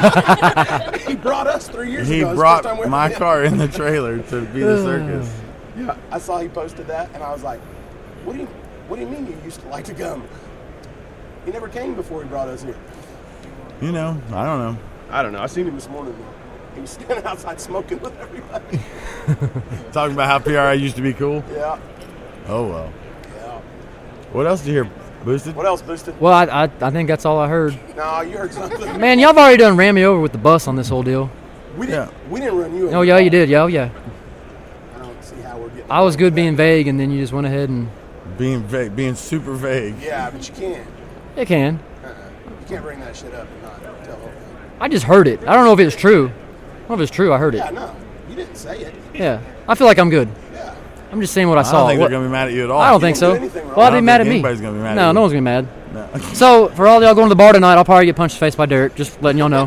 He brought us three years he ago. It was the first time brought we ever my came. car in the trailer to be the circus. Yeah, I saw he posted that, and I was like, "What do you, what do you mean you used to like to come? He never came before he brought us here." You know, I don't know. I don't know. I seen him this morning. He was standing outside smoking with everybody. Talking about how P R I used to be cool. Yeah, Oh well. yeah. What else did you hear? Boosted? What else, Boosted? Well, I, I I think that's all I heard. No, you heard something. Man, y'all have already done ran me over with the bus on this whole deal. We didn't. Yeah. We didn't run you. over Oh yeah, at you all. did. Yeah, oh, yeah. I don't see how we're getting. I was away good with being that. vague, and then you just went ahead and Being vague, being super vague. Yeah, but you can't. you can. Uh-uh. You can't bring that shit up and not tell the whole thing. I just heard it. I don't know if it's true. I don't know if it's true. I heard it. Yeah, no, you didn't say it. Yeah, I feel like I'm good. Yeah. I'm just saying what I I saw. don't think What- they're gonna be mad at you at all. I don't You think didn't so. do anything wrong. Well, I they'd be don't mad at think me. anybody's gonna be mad no, at you. no one's gonna be mad. No. So for all y'all going to the bar tonight, I'll probably get punched in the face by Derek. Just letting y'all know.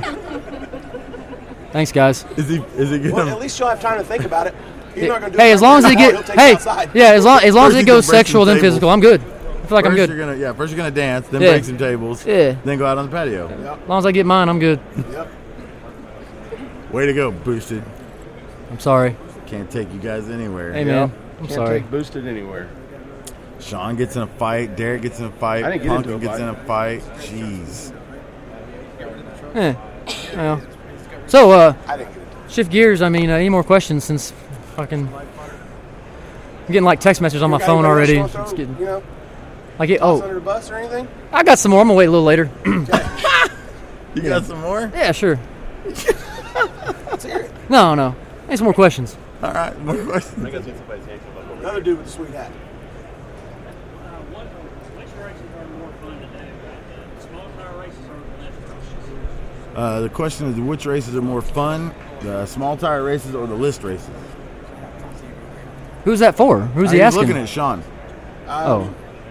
Thanks, guys. Is he? Is he Well, at gonna? least you'll have time to think about it. He's not gonna do Hey, it as long as right it now. get He'll take you hey, outside. yeah, as long as long as First it you goes can break sexual some then tables. physical, I'm good. I feel like I'm First good. you're gonna, yeah. First you're gonna dance, then Yeah. break some tables, Yeah. then go out on the patio. As long as I get mine, I'm good. Yep. Way to go, Boosted. I'm sorry. Can't take you guys anywhere. Hey man, I'm Can't sorry. take Boosted anywhere. Sean gets in a fight. Derek gets in a fight. I didn't get Pumpkin into a gets fight. in a fight. Jeez. Eh. Well. So uh, I didn't get it. shift gears. I mean, uh, any more questions since fucking I'm getting like text messages on my You got phone anybody already. else you wanna It's throw, getting, you know, like it, toss oh, under the bus or anything? I got some more. I'm gonna wait a little later. You got some more? Yeah, sure. Let's hear it. No, no. Any some more questions? All right, more questions. Another dude with a sweet hat. Uh, the question is, which races are more fun, the small tire races or the list races? Who's that for? Who's Uh, he he's asking? looking at Sean. Oh,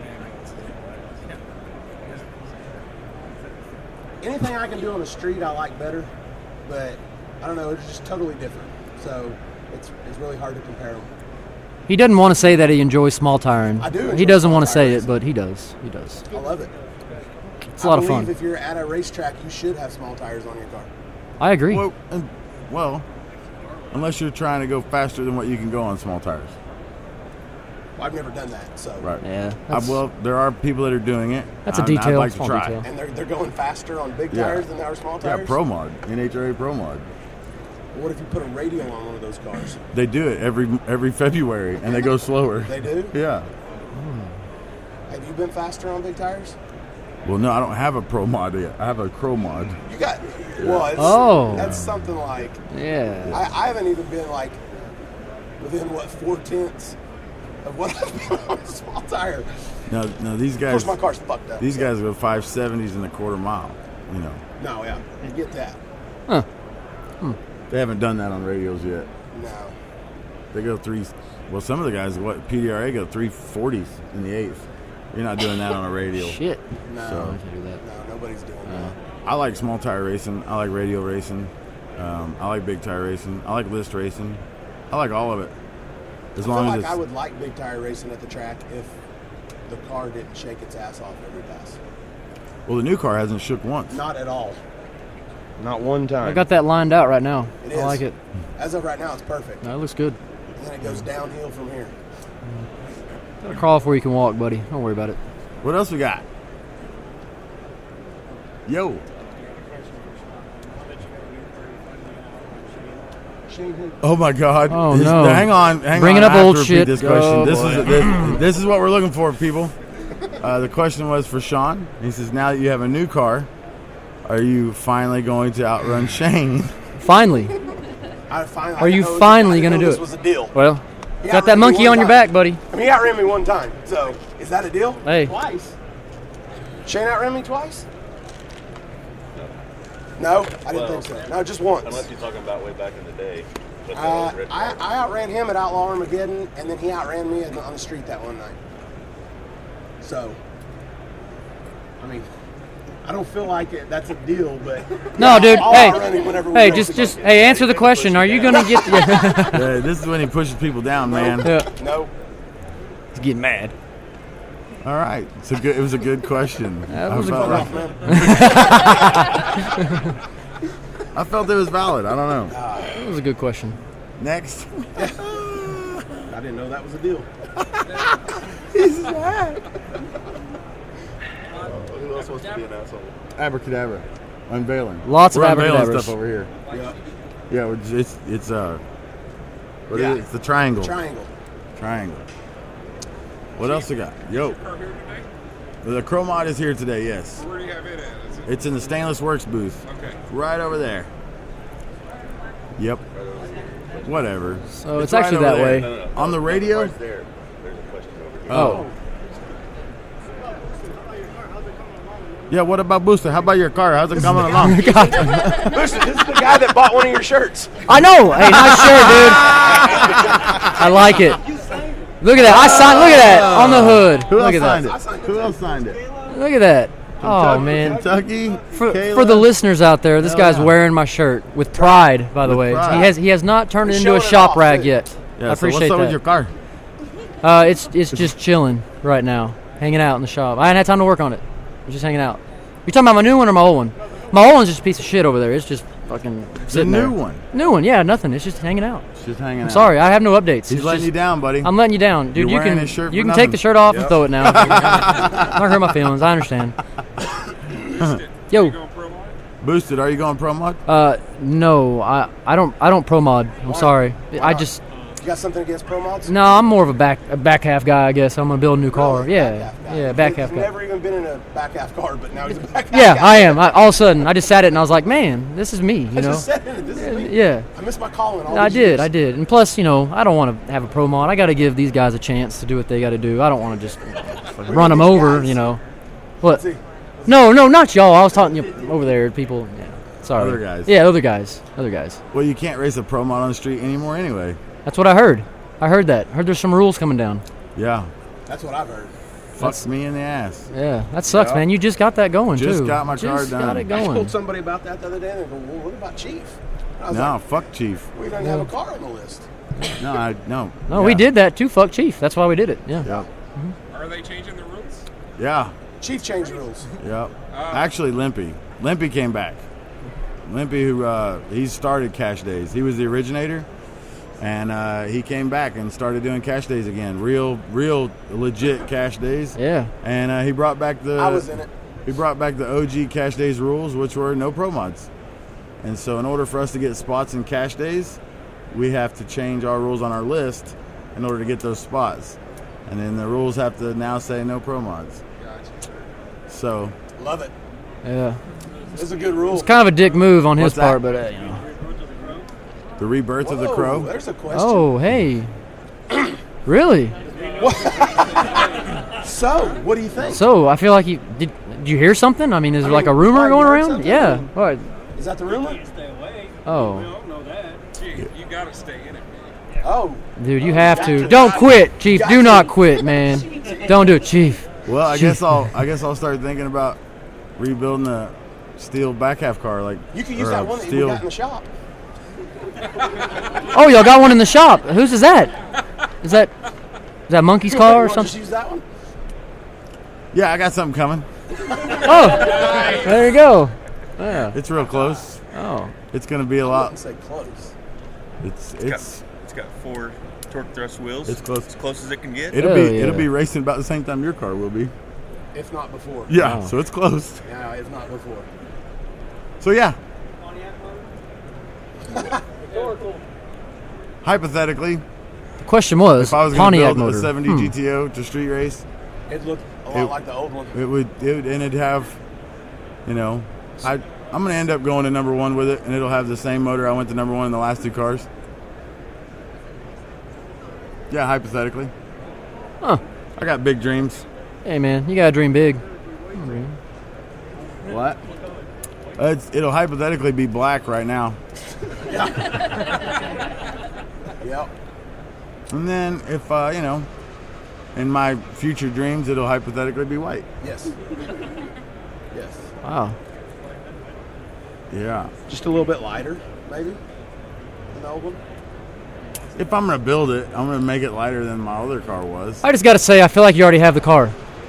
Anything I can do on the street, I like better, but I don't know. It's just totally different. So it's it's really hard to compare them. he doesn't want to say that he enjoys small tiring. I do He enjoy doesn't small want to tire say it, racing. but he does. He does. I love it. It's a lot I of believe fun. if you're at a racetrack, you should have small tires on your car. I agree. Well, and, well, unless you're trying to go faster than what you can go on small tires. Well, I've never done that, so. Right. Yeah, Uh, that's- well, there are people that are doing it. That's a I'd- detail, I'd like to small try. detail. And they're, they're going faster on big Yeah. tires than they are small Yeah, tires? Pro Mod, N H R A Pro Mod. What if you put a radio on one of those cars? They do it every every February, and they go slower. They do? Yeah. Have you been faster on big tires? Well, no, I don't have a Pro Mod yet. I have a Pro Mod. You got, well, it's, Oh. that's something like, Yeah. I, I haven't even been like within, what, four tenths of what I've been on a small tire. No, no, these Of guys. course, my car's fucked up. These guys go five seventies in a quarter mile. You know, No, yeah, you get that. Huh. they haven't done that on radios yet. No. They go three. Well, some of the guys, what P D R A go three forties in the eighth. You're not doing that on a radio. Shit. No, So- I can do that. no, nobody's doing that. I like small tire racing. I like radio racing. Um, I like big tire racing. I like list racing. I like all of it. As I feel long like as I it's. would like big tire racing at the track if the car didn't shake its ass off every pass. Well, the new car hasn't shook once. Not at all. Not one time. I got that lined out right now. It I is. like it. As of right now, it's perfect. No, it looks good. And then it goes downhill from here. Gotta crawl before you can walk, buddy. Don't worry about it. What else we got? Yo. Oh my God! Oh, This- no. Hang on, hang Bringing on. up I have old to repeat shit. This Go, question. This boy. is this, this is what we're looking for, people. Uh, the question was for Sean. He says, "Now that you have a new car, are you finally going to outrun Shane?" Finally. I finally, Are I you know- finally I gonna know do this it? was a deal. Well, He got that outran me monkey one on your time. back, buddy. I mean, he outran me one time. So, is that a deal? Hey. Twice. Shane outran me twice? No, I didn't think so. No, just once. Unless you're talking about way back in the day. But Uh, the red I, car. I outran him at Outlaw Armageddon, and then he outran me on the- on the street that one night. So, I mean, I don't feel like it, that's a deal, but No, dude. I'll Hey, outrun him whenever we hey, race just, him. just, hey, answer the question. Are you gonna get? Yeah. Yeah, this is when he pushes people down, man. Yeah. No, He's getting mad. All right, it's a good. It was a good question. That I was a felt good like- man. I felt it was valid. I don't know. That was a good question. Next. I didn't know that was a deal. Who else wants to be an asshole? Abracadabra. Unveiling. Lots of We're unveiling abracadabras. stuff over here. Yeah. Yeah, it's it's, it's uh, what is Yeah. it? It's the triangle. Triangle. Triangle. What else we got? Yo. The Chrome Mod is here today. Yes. Where do you have it at? Is it It's in the Stainless Works booth. okay? Right over there. Yep. So Whatever. it's, right actually over that there. way. No, no, no. On the radio? Right there. There's a question over here. Oh. Oh. Yeah, what about Booster? How about your car? How's it coming along? Listen, this is the guy that bought one of your shirts. I know. Hey, nice shirt, dude. I like it. Look at that. I signed. Look at that on the hood. Who Look else at signed that. it? Who else signed it? Look at that. Oh Kentucky- man. Kentucky. For, Kayla? for the listeners out there, this Hell guy's yeah. wearing my shirt with pride. By the With way, pride. he has he has not turned it He's into a showing it shop off, rag too. yet. Yeah, I so appreciate what's up that. with your car? Uh, it's it's just chilling right now, hanging out in the shop. I hadn't had time to work on it. I'm just hanging out. You talking about my new one or my old one? My old one's just a piece of shit over there. It's just fucking The sitting new there. one. New one, yeah, nothing. It's just hanging out. It's just hanging I'm out. sorry, I have no updates. He's It's letting just- you down, buddy. I'm letting you down, dude. You're you wearing can his shirt you for can take nothing. the shirt off and Yep. throw it now. Don't hurt my feelings. I understand. Yo, Going pro mod? Boosted, are you going pro mod? uh, no, I I don't I don't pro mod. I'm sorry. I just You got something against pro mods? no. I'm more of a back a back half guy, I guess. I'm gonna build a new car. Really? Yeah, Back half guy. yeah, back He's half guy. never even been in a back half car, but now he's a back half Yeah, guy. I am. I, all of a sudden, I just sat it and I was like, man, this is me. You I know? just said it. This is me. Yeah. I missed my calling. All I these did, years. I did. And plus, you know, I don't want to have a pro mod. I got to give these guys a chance to do what they got to do. I don't want to just run them these over, guys? you know. What? See, No, no, not y'all. I was talking you over there, people. Yeah. Sorry. Other guys. Yeah, other guys. Other guys. Well, you can't race a pro mod on the street anymore anyway. That's what I heard. I heard that. Heard there's some rules coming down. Yeah. that's what I've heard. Fucks me in the ass. Yeah, that sucks, Yeah. man. You just got that going, Just too. got my car Just done. got it I going. told somebody about that the other day, and they go, well, what about Chief? And I was No, like, fuck Chief. we don't have a car on the list. No, I no. No, yeah. we did that too. Fuck Chief. That's why we did it. Yeah. Yeah. Are they changing the rules? Yeah. Chief changed the rules. Yep. Actually, Limpy. Limpy came back. Limpy, who uh, he started cash days. He was the originator, and uh, he came back and started doing cash days again. Real, real legit cash days. Yeah. And uh, he brought back the. I was in it. He brought back the O G cash days rules, which were no pro mods. And so, in order for us to get spots in cash days, we have to change our rules on our list in order to get those spots. And then the rules have to now say no pro mods. Gotcha. So, Love it. Yeah. It's a good rule. It's kind of a dick move on his What's that? part, but uh, you know. the rebirth of the Whoa, crow. There's a question. Oh, hey. Really? So, what do you think? So I feel like you did. Did you hear something? I mean, is I there like a mean, rumor why, you going heard around? something? Yeah. What? Is that the rumor? Stay away. Oh. We all know that. You, you got to stay in it, man. Oh. Dude, you Oh, have got to. to. Don't Got quit, Chief. got Do to. not quit, man. Don't do it, Chief. Well, I guess I'll. I guess I'll start thinking about rebuilding a steel back half car, like You can use or that a one that we steel. got in the shop. Oh, y'all got one in the shop. Whose is that? Is that is that Monkey's car or You wanna something? Just use that one. Yeah, I got something coming. Oh, there you go. Yeah. It's real close. Oh. It's going to be a I lot. wouldn't say close. It's It's it's got, it's got four torque thrust wheels. It's close. As close as it can get. it'll Oh, be yeah. it'll be racing about the same time your car will be. If not before. Yeah, Wow. so it's close. Yeah, if not before. So yeah, hypothetically, The question was if I was going to Pontiac build motor. a seventy Hmm. G T O to street race, It looked a lot It- like the old one. it would it would, and it'd have, you know, I I'm going to end up going to number one with it, and it'll have the same motor I went to number one in the last two cars. Yeah, hypothetically. Huh. I got big dreams. Hey, man, you gotta dream big. What? Uh, it's, it'll hypothetically be black right now. Yep. And then if, uh, you know, in my future dreams, it'll hypothetically be white. Yes. Yes. Wow. Yeah. Just a little bit lighter, maybe, than the old one. If I'm going to build it, I'm going to make it lighter than my other car was. I just gotta say, I feel like you already have the car.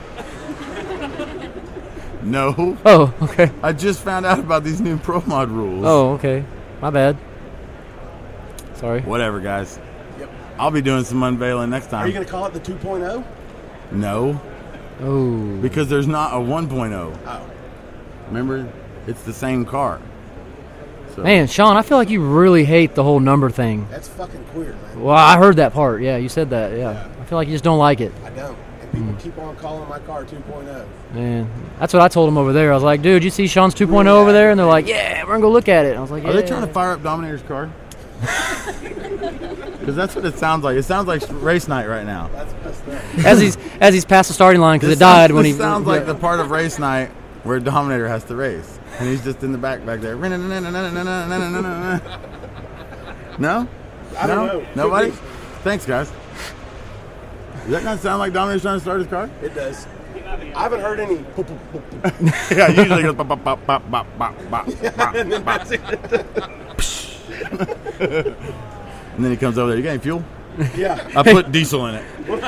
No. Oh, okay. I just found out about these new Pro Mod rules. Oh, okay. My bad. Sorry. Whatever, guys. Yep. I'll be doing some unveiling next Are you time. going to call it the two point oh? No, Oh. because there's not a one point oh. Oh. Remember? It's the same car. So, Man, Sean, I feel like you really hate the whole number thing. That's fucking queer, man. Well, I heard that part. Yeah, you said that. Yeah. Yeah. I feel like you just don't like it. I don't. And people keep on calling my car two point oh. Man, that's what I told him over there. I was like, dude, you see Sean's two point oh over there? And they're like, yeah, we're going to go look at it. And I was like, yeah. Are they trying to fire up Dominator's car? Because that's what it sounds like. It sounds like race night right now. That's messed up. as he's as he's past the starting line because This it died sounds, when this he sounds like yeah. the part of race night where Dominator has to race, and he's just in the back back there. No, I don't no, know. nobody. Could Thanks, guys. Does that not sound like Dominator's trying to start his car? It does. I haven't heard any. Poop, poop, poop, poop. Yeah, it usually goes bop bop bop bop bop bop bop bop And then bop. that's it. And then he comes over there. You got any fuel? Yeah. I put diesel in it.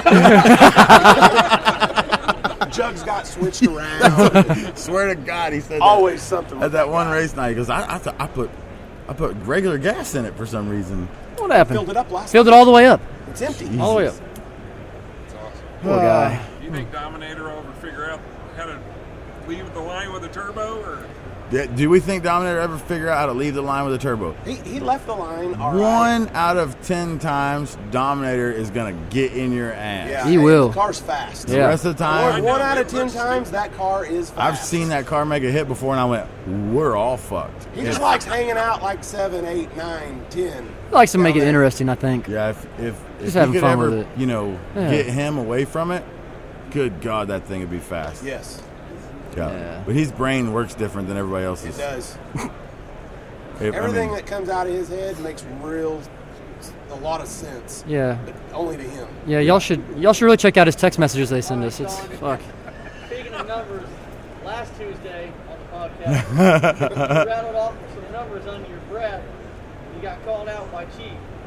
Jugs got switched around. Swear to God, he said that. Always something. At that one race night, he goes, I, I, th- I put, I put regular gas in it for some reason. What happened? Filled it up last Filled it night. all the way up. It's empty. All the way up. Poor Uh, guy. Do you think Dominator will ever figure out how to leave the line with a turbo? Or Yeah, do we think Dominator ever figure out how to leave the line with a turbo? He, he left the line all right. One out of ten times, Dominator is gonna get in your ass. Yeah, He and will. The car's fast. The Yeah. rest of the One, time, one out of ten times, that car is fast. I've seen that car make a hit before, and I went, "We're all fucked." He just If- likes hanging out like seven, eight, nine, ten. He likes to down make it there. interesting, I think. Yeah, if if, if Just you having could fun ever, with it. you know, Yeah. get him away from it, good God, that thing would be fast. Yes, Yeah. Yeah. But his brain works different than everybody else's. it does. It- I Everything mean, that comes out of his head makes real, a lot of sense. Yeah. But only to him. Yeah, y'all should y'all should really check out his text messages they send us. It's fuck. Speaking of numbers, last Tuesday on the podcast, you rattled off some numbers under your breath. You got called out by Chief.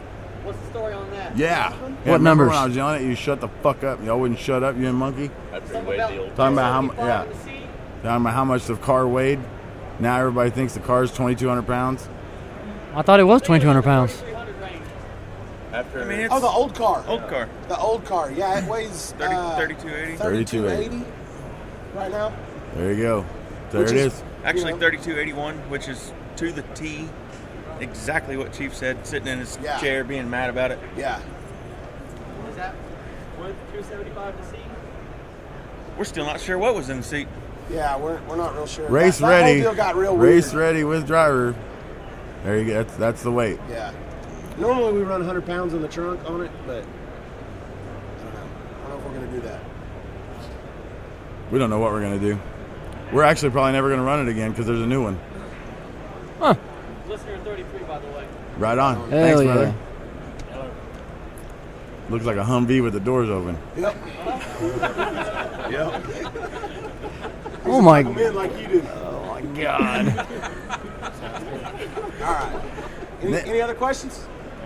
What's the story on that? Yeah. yeah What remember numbers? When I was yelling at you, shut the fuck up. Y'all wouldn't shut up, you and Monkey. After he weighed the old Talking about how mu- seventy-five yeah. in the seat? Talking about how much the car weighed. Now everybody thinks the car is twenty-two hundred pounds. I thought it was twenty-two hundred pounds. thirty-three hundred range. After I mean, it's Oh, the old car. old car, The old car. Yeah, it weighs thirty, uh, thirty-two eighty. thirty-two eighty right now. There you go. There Which it is- is. Actually, You know. thirty-two eighty-one, which is to the T, exactly what Chief said, sitting in his Yeah. chair being mad about it. Yeah. Is that with two seventy-five in the seat? We're still not sure what was in the seat. Yeah, we're, we're not real sure. Race that, that ready. Whole deal got real Race weird. ready with driver. There you go. That's, that's the weight. Yeah. Normally we run one hundred pounds in the trunk on it, but I don't know. I don't know if we're going to do that. We don't know what we're going to do. We're actually probably never going to run it again because there's a new one. Huh. Listener thirty-three, by the way. Right on. Hell Thanks, yeah. brother. Looks like a Humvee with the doors open. Yep. yep. Oh my. Come in like you do. Oh my God. All right. Any, Nick. any other questions?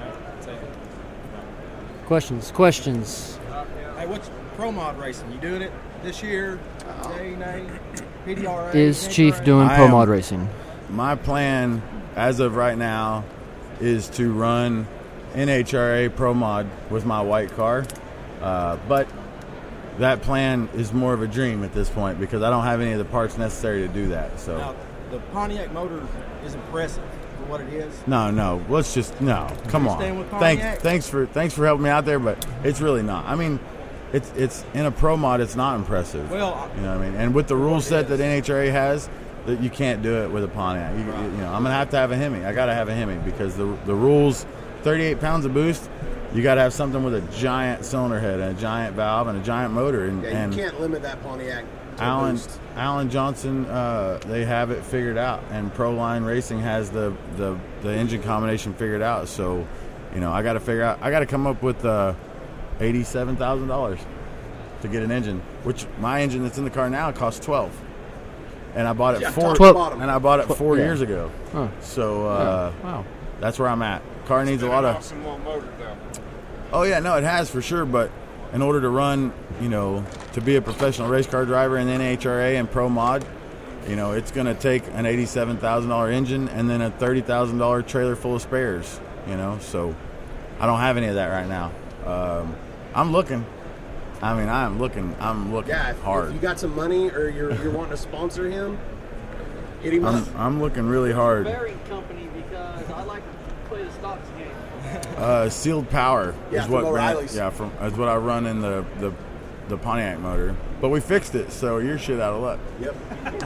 Questions. Questions. Hey, what's Pro Mod racing? You doing it this year? Yay, nay? P D R A? Is N H Chief R A? doing I pro am- mod racing? My plan, as of right now, is to run N H R A Pro Mod with my white car. Uh, but that plan is more of a dream at this point because I don't have any of the parts necessary to do that. So Now, the Pontiac motor is impressive for what it is. no, no, let's just no. Come You're on. staying with Thanks, Pontiac? thanks for thanks for helping me out there, but it's really not. I mean, it's it's in a Pro Mod, it's not impressive. Well, I- you know what I mean. And with the rule set that N H R A has, that you can't do it with a Pontiac. You, you know, I'm gonna have to have a Hemi. I gotta have a Hemi because the the rules, thirty-eight pounds of boost. You got to have something with a giant cylinder head and a giant valve and a giant motor. And, Yeah, and you can't limit that Pontiac to Alan boost. Alan Johnson, uh, they have it figured out, and Proline Racing has the, the, the engine combination figured out. So, you know, I got to figure out. I got to come up with uh, eighty-seven thousand dollars to get an engine, which my engine that's in the car now costs twelve, and I bought it Yeah, four. top to bottom. And I bought it four Yeah. years ago. Huh. So uh, Yeah. Wow. that's where I'm at. Car needs a lot of. Awesome little motor, though. Oh yeah, no, it has for sure. But in order to run, you know, to be a professional race car driver in N H R A and Pro Mod, you know, it's going to take an eighty-seven thousand dollar engine and then a thirty thousand dollar trailer full of spares. You know, so I don't have any of that right now. Um, I'm looking. I mean, I'm looking. I'm looking Yeah, if, hard. if you got some money or you're you're wanting to sponsor him, hit him I'm, up. I'm looking really hard. Bearing company because I like to play the stocks game. Uh, sealed power Yeah, is from what ran, O'Reilly's. yeah, from is what I run in the, the the Pontiac motor. But we fixed it, so you're shit out of luck. Yep.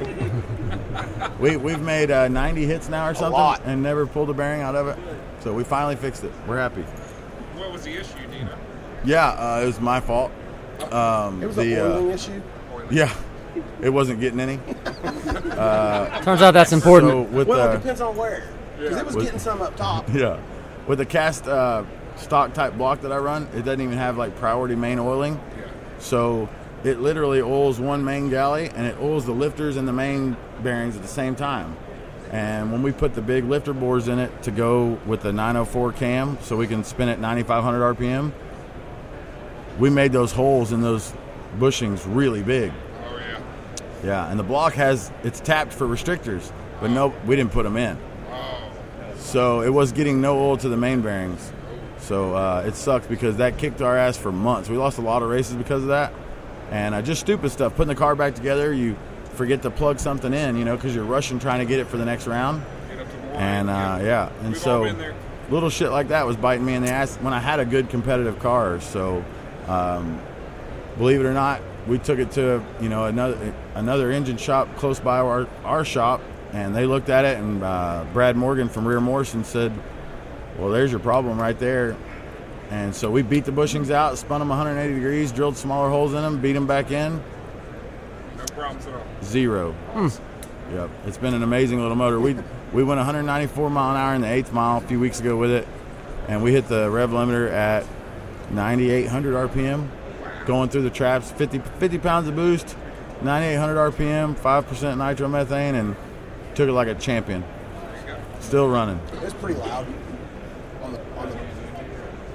We we've made uh, ninety hits now or something, lot. and never pulled a bearing out of it. So we finally fixed it. We're happy. What was the issue, Dina? Yeah, uh, it was my fault. Um, It was the, an uh, oiling issue. yeah, it wasn't getting any. Uh, Turns out that's important. so with Well, the, it depends on where. Because it was Was- getting some up top. Yeah. With the cast uh, stock type block that I run, it doesn't even have like priority main oiling. So it literally oils one main galley and it oils the lifters and the main bearings at the same time. And when we put the big lifter bores in it to go with the nine oh four cam so we can spin at ninety-five hundred R P M, we made those holes in those bushings really big. Oh, yeah. Yeah, and the block has, it's tapped for restrictors, but no, we didn't put them in. Oh. So it was getting no oil to the main bearings. So uh, it sucks because that kicked our ass for months. We lost a lot of races because of that. And uh, just stupid stuff. Putting the car back together, you forget to plug something in, you know, because you're rushing trying to get it for the next round. Get up to the line. And uh, yeah, and We've all so been there. little shit like that was biting me in the ass when I had a good competitive car. So um, believe it or not, we took it to, you know, another another engine shop close by our, our shop, and they looked at it, and uh, Brad Morgan from Rear Morrison said, well, there's your problem right there. And so we beat the bushings out, spun them one hundred eighty degrees, drilled smaller holes in them, beat them back in. No problems at all. Zero. Yep. It's been an amazing little motor. We we went one hundred ninety-four mile an hour in the eighth mile a few weeks ago with it, and we hit the rev limiter at ninety-eight hundred R P M, going through the traps, fifty, fifty pounds of boost, ninety-eight hundred R P M, five percent nitromethane, and took it like a champion. Still running. It was pretty loud. On the, on the,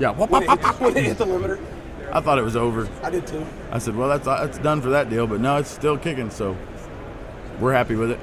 Yeah. Whoop, When whoop, it, whoop, when whoop. it hit the limiter. I thought it was over. I did too. I said, well, that's that's done for that deal, but no, it's still kicking, so we're happy with it.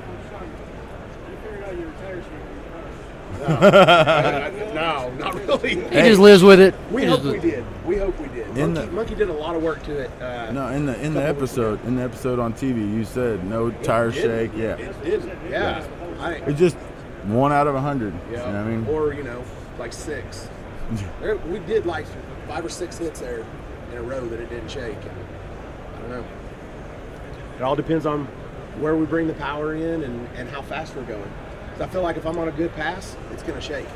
No, not really. He just lives with it. We He hope just- we did. We hope we did. In Monkey, the- Monkey did a lot of work to it. Uh, No, in the in the couple weeks ago. episode, in the episode on T V, you said no tire It shake. didn't. Yeah, It didn't. Yeah. I, it's just one out of a hundred. yeah. You know what I mean? Or, you know, like six. There, we did like five or six hits there in a row that it didn't shake. And I don't know. It all depends on where we bring the power in and, and how fast we're going. 'Cause I feel like if I'm on a good pass, it's going to shake.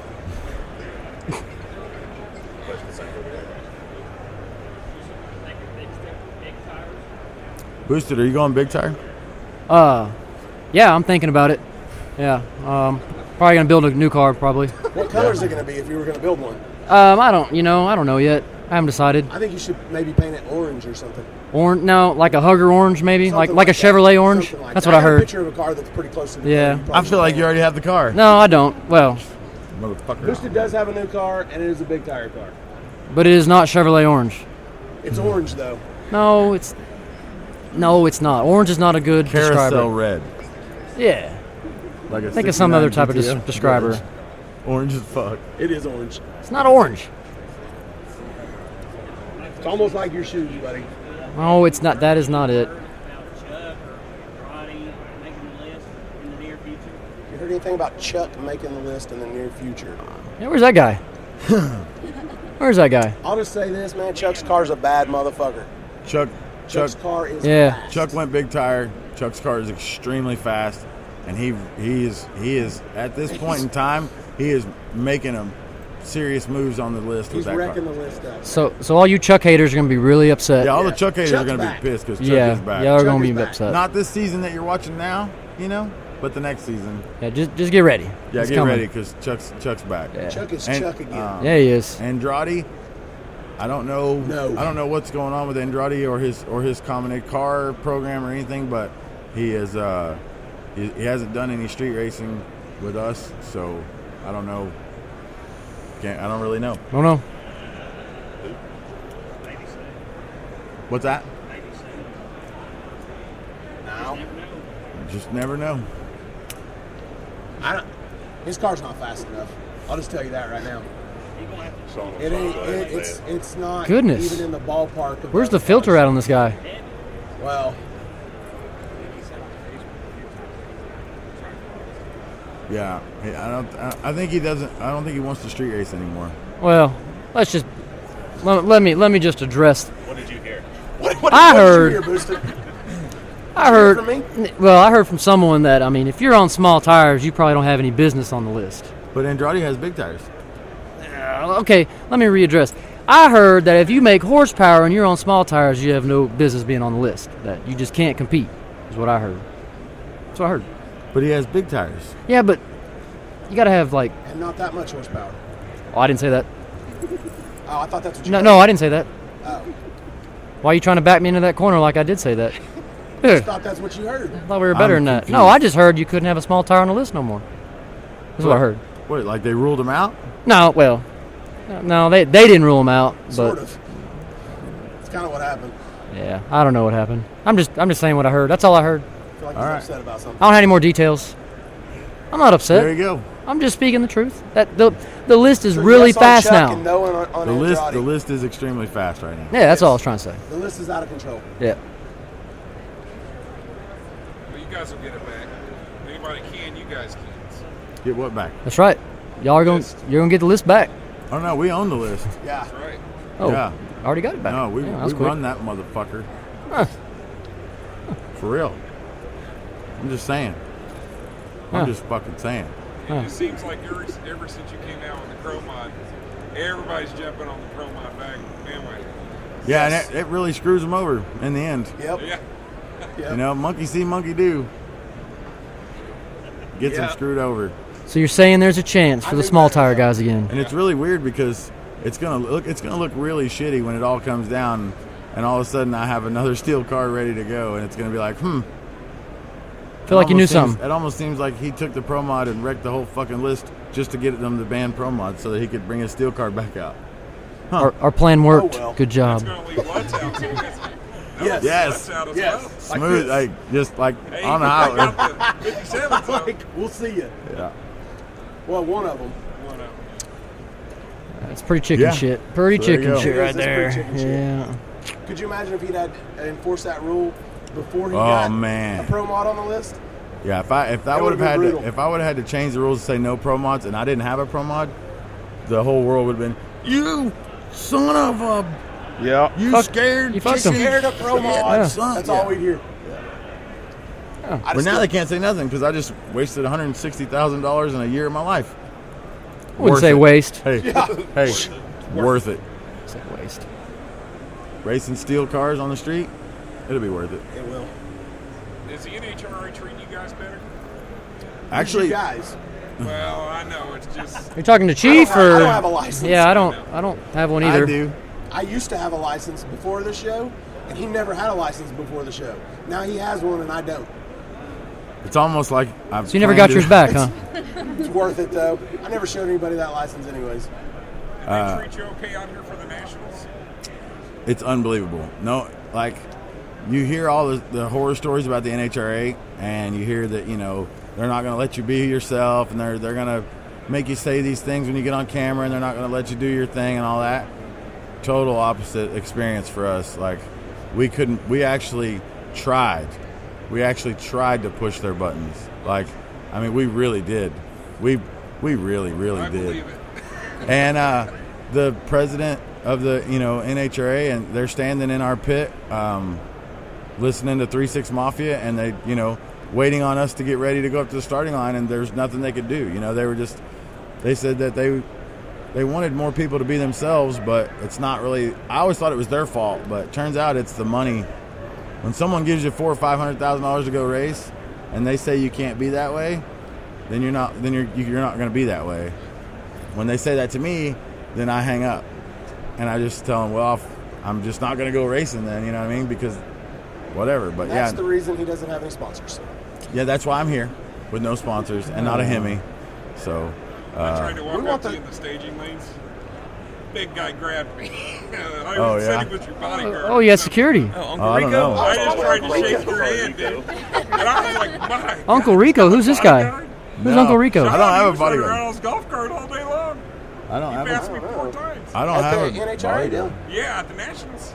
Boosted, are you going big tire? Uh, yeah, I'm thinking about it. Yeah, um, probably gonna build a new car. Probably. What color is it going to be if you were going to build one? Um, I don't, you know, I don't know yet. I haven't decided. I think you should maybe paint it orange or something. Orange? No, like a Hugger orange, maybe, like Something like a that. Chevrolet orange. Something like That's that. what I got a heard. picture of a car that's pretty close to the Yeah. color. You I probably feel like should you already have the car. No, I don't. Well, Motherfucker. Boosted does have a new car, and it is a big tire car. but it is not Chevrolet orange. It's orange though. No, it's no, it's not. Orange is not a good Carousel describer. red. Yeah. Like a Think of some other type of sixty-nine des- G T O. describer. Orange as fuck. It is orange. It's not orange. It's almost like your shoes, buddy. Oh, it's not. That is not it. You heard anything about Chuck making the list in the near future? Yeah, where's that guy? Where's that guy? I'll just say this, man. Chuck's car's a bad motherfucker. Chuck. Chuck's Chuck. car is Yeah. fast. Chuck went big tire. Chuck's car is extremely fast, and he he is he is at this point in time he is making a serious moves on the list He's with that wrecking car. the list up. So, so all you Chuck haters are gonna be really upset. Yeah, all Yeah. the Chuck haters Chuck's are going to back. be pissed because Chuck yeah, is back. y'all are Chuck gonna is be back. upset. Not this season that you're watching now, you know, but the next season. yeah, just just get ready. Yeah, It's get coming. ready because Chuck's Chuck's back. Yeah. Chuck is And, Chuck again. um, Yeah, he is. Andrade, I don't know. No. I don't know what's going on with Andrade or his or his common car program or anything, but he is uh, he, he hasn't done any street racing with us, so I don't know. Can't, I don't really know. Oh no. What's that? now, Just never know. I don't. His car's not fast enough. I'll just tell you that right now. It ain't. It, it's it's not. Goodness. Even in the ballpark. Of Where's the those filter cars. at on this guy? Well, Yeah, He- I don't. I I think he doesn't. I don't think he wants to street race anymore. Well, let's just let, let me let me just address. What did you hear? what, what, I what did you heard- hear, Booster? I heard. from me? Well, I heard from someone that I mean, if you're on small tires, you probably don't have any business on the list. But Andrade has big tires. Uh, okay, let me readdress. I heard that if you make horsepower and you're on small tires, you have no business being on the list. That you just can't compete. Is what I heard. That's what I heard. But he has big tires. Yeah, but you got to have like. And not that much horsepower. Oh, I didn't say that. Oh, I thought that's what you No, heard. no, I didn't say that. Oh, Why are you trying to back me into that corner like I did say that? I Ugh, thought that's what you heard. I thought we were better I'm than that. confused. No, I just heard you couldn't have a small tire on the list no more. That's what I heard. What? Like they ruled him out? No, well, no, they they didn't rule him out, but Sort of. It's kind of what happened. yeah, I don't know what happened. I'm just I'm just saying what I heard. That's all I heard. I feel like All he's right. upset about something. I don't have any more details. I'm not upset. There you go. I'm just speaking the truth. That the the list is So really yes on fast Chuck now. and no on, on The list. Andrade. The list is extremely fast right now. Yeah, that's all I was trying to say. The list is out of control. Yeah. Well, you guys will get it back. If anybody can, you guys can. Get what back? That's right. Y'all are going you're going to get the list back. Oh no, we own the list. Yeah. That's right. Oh. Yeah. Already got it back. No, we, yeah, that we was quick. run that motherfucker. Huh. For real. I'm just saying. I'm Huh. just fucking saying. It Huh. just seems like ever, ever since you came out with the Pro Mod, everybody's jumping on the Pro Mod bag bandwagon. Yeah, Yes. and it, it really screws them over in the end. Yep. Yeah. Yep. You know, monkey see, monkey do. Gets them Yeah. screwed over. So you're saying there's a chance for I the think small that- tire guys again. And it's really weird because it's gonna look it's gonna look really shitty when it all comes down, and all of a sudden I have another steel car ready to go, and it's gonna be like, hmm. Feel like you knew Almost seems- something. It almost seems like he took the Pro Mod and wrecked the whole fucking list just to get them to ban Pro Mod so that he could bring his steel car back out. Our, our plan worked. Oh, well. Good job. Yes. Yes. Out as Yes. well. Smooth, this. like just like Hey, on the I highway. got the fifty-seven zone. Like, we'll see you. Yeah. Well, one of them. One of 'em. That's pretty chicken Yeah. shit. Pretty So there you chicken go. shit It is, right that's there. pretty chicken shit. Yeah. Could you imagine if he'd had enforced that rule before he Oh, got man. a pro mod on the list? Yeah, if I if I That would have would've had been to, brutal. if I would have had to change the rules to say no pro mods and I didn't have a pro mod, the whole world would have been you son of a Yeah. you Fuck- scared you fucked chicken him. Scared of pro shit, mods. son." That's Yeah. all we'd hear. I But just now feel- they can't say nothing because I just wasted one hundred sixty thousand dollars in a year of my life. I wouldn't Worth say it. waste. Hey, hey, worth it. Say waste. Racing steel cars on the street, it'll be worth it. It will. Is the N H R A treating you guys better? Actually, you guys. Well, I know it's just. You're talking to Chief I don't have- or? I don't have a license. Yeah, I don't. I don't have one either. I do. I used to have a license before the show, and he never had a license before the show. Now he has one, and I don't. It's almost like I've. So you never planned got yours it. back, huh? It's worth it though. I never showed anybody that license, anyways. Did they Uh, treat you okay out here for the Nationals? It's unbelievable. No, like you hear all the, the horror stories about the N H R A, and you hear that you know they're not going to let you be yourself, and they're they're going to make you say these things when you get on camera, and they're not going to let you do your thing and all that. Total opposite experience for us. Like we couldn't. We actually tried. We actually tried to push their buttons. Like, I mean, we really did. We we really really I did. believe it. And uh, the president of the you know N H R A, and they're standing in our pit, um, listening to three six Mafia, and they you know waiting on us to get ready to go up to the starting line, and there's nothing they could do. You know, they were just they said that they they wanted more people to be themselves, but it's not really. I always thought it was their fault, but it turns out it's the money. When someone gives you four or five hundred thousand dollars to go race, and they say you can't be that way, then you're not. Then you're you're not going to be that way. When they say that to me, then I hang up, and I just tell them, well, I'm just not going to go racing then. You know what I mean? Because whatever. But That's yeah, the reason he doesn't have any sponsors. yeah, that's why I'm here with no sponsors and not a Hemi. So I uh, tried to we walk want up to the- you in the staging lanes. Big guy grabbed me. I Oh, was yeah? sitting with your bodyguard. Oh, yeah, security. Oh, Oh, Uncle I don't Rico. know. I just Oh, tried to Uncle shake Rico. your hand, dude. And I was like, my Uncle God, Rico, you who's got this a guy? bodyguard? Who's No. Uncle Rico? I don't have He a was running bodyguard. around on his golf cart all day long. I don't He have passed a, me four times. I don't At have the a N H R A deal? bodyguard. Yeah, at the Nationals.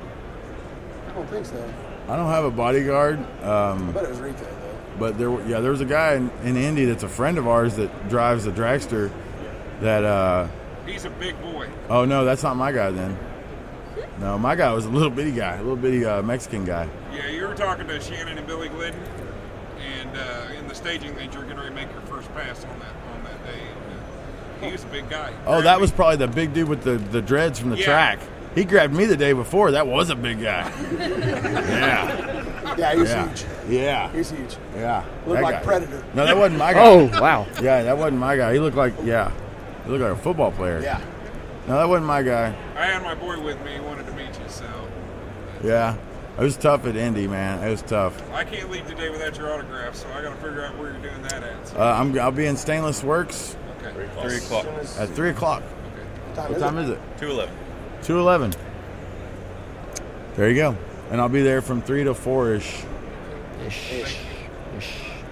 I don't think so. I don't have a bodyguard. I Um, bet it was Rico though. But there, yeah, there was a guy in, in Indy that's a friend of ours that drives a dragster. That, uh, He's a big boy. oh no, that's not my guy then. No, my guy was a little bitty guy, a little bitty uh, Mexican guy. Yeah, you were talking to Shannon and Billy Glidden, and uh, in the staging lanes, you were getting ready to make your first pass on that on that day. And, uh, he was a big guy. Oh, that was probably the big dude with the, the dreads from the Yeah. track. He grabbed me the day before. That was a big guy. yeah, Yeah, he was yeah, huge. yeah, He was huge. yeah. Looked That like guy. Predator. No, that wasn't my guy. Oh, wow. Yeah, that wasn't my guy. He looked like, yeah, he looked like a football player. Yeah. No, that wasn't my guy. I had my boy with me. He wanted to meet you, so Yeah, it was tough at Indy, man. It was tough. I can't leave today without your autograph. So I got to figure out where you're doing that at. So, Uh, I'm, I'll be in Stainless Works okay. Three o'clock. at three o'clock. What time What is time it? is it? Two eleven. Two eleven. There you go. And I'll be there from three to four ish. Ish. Ish.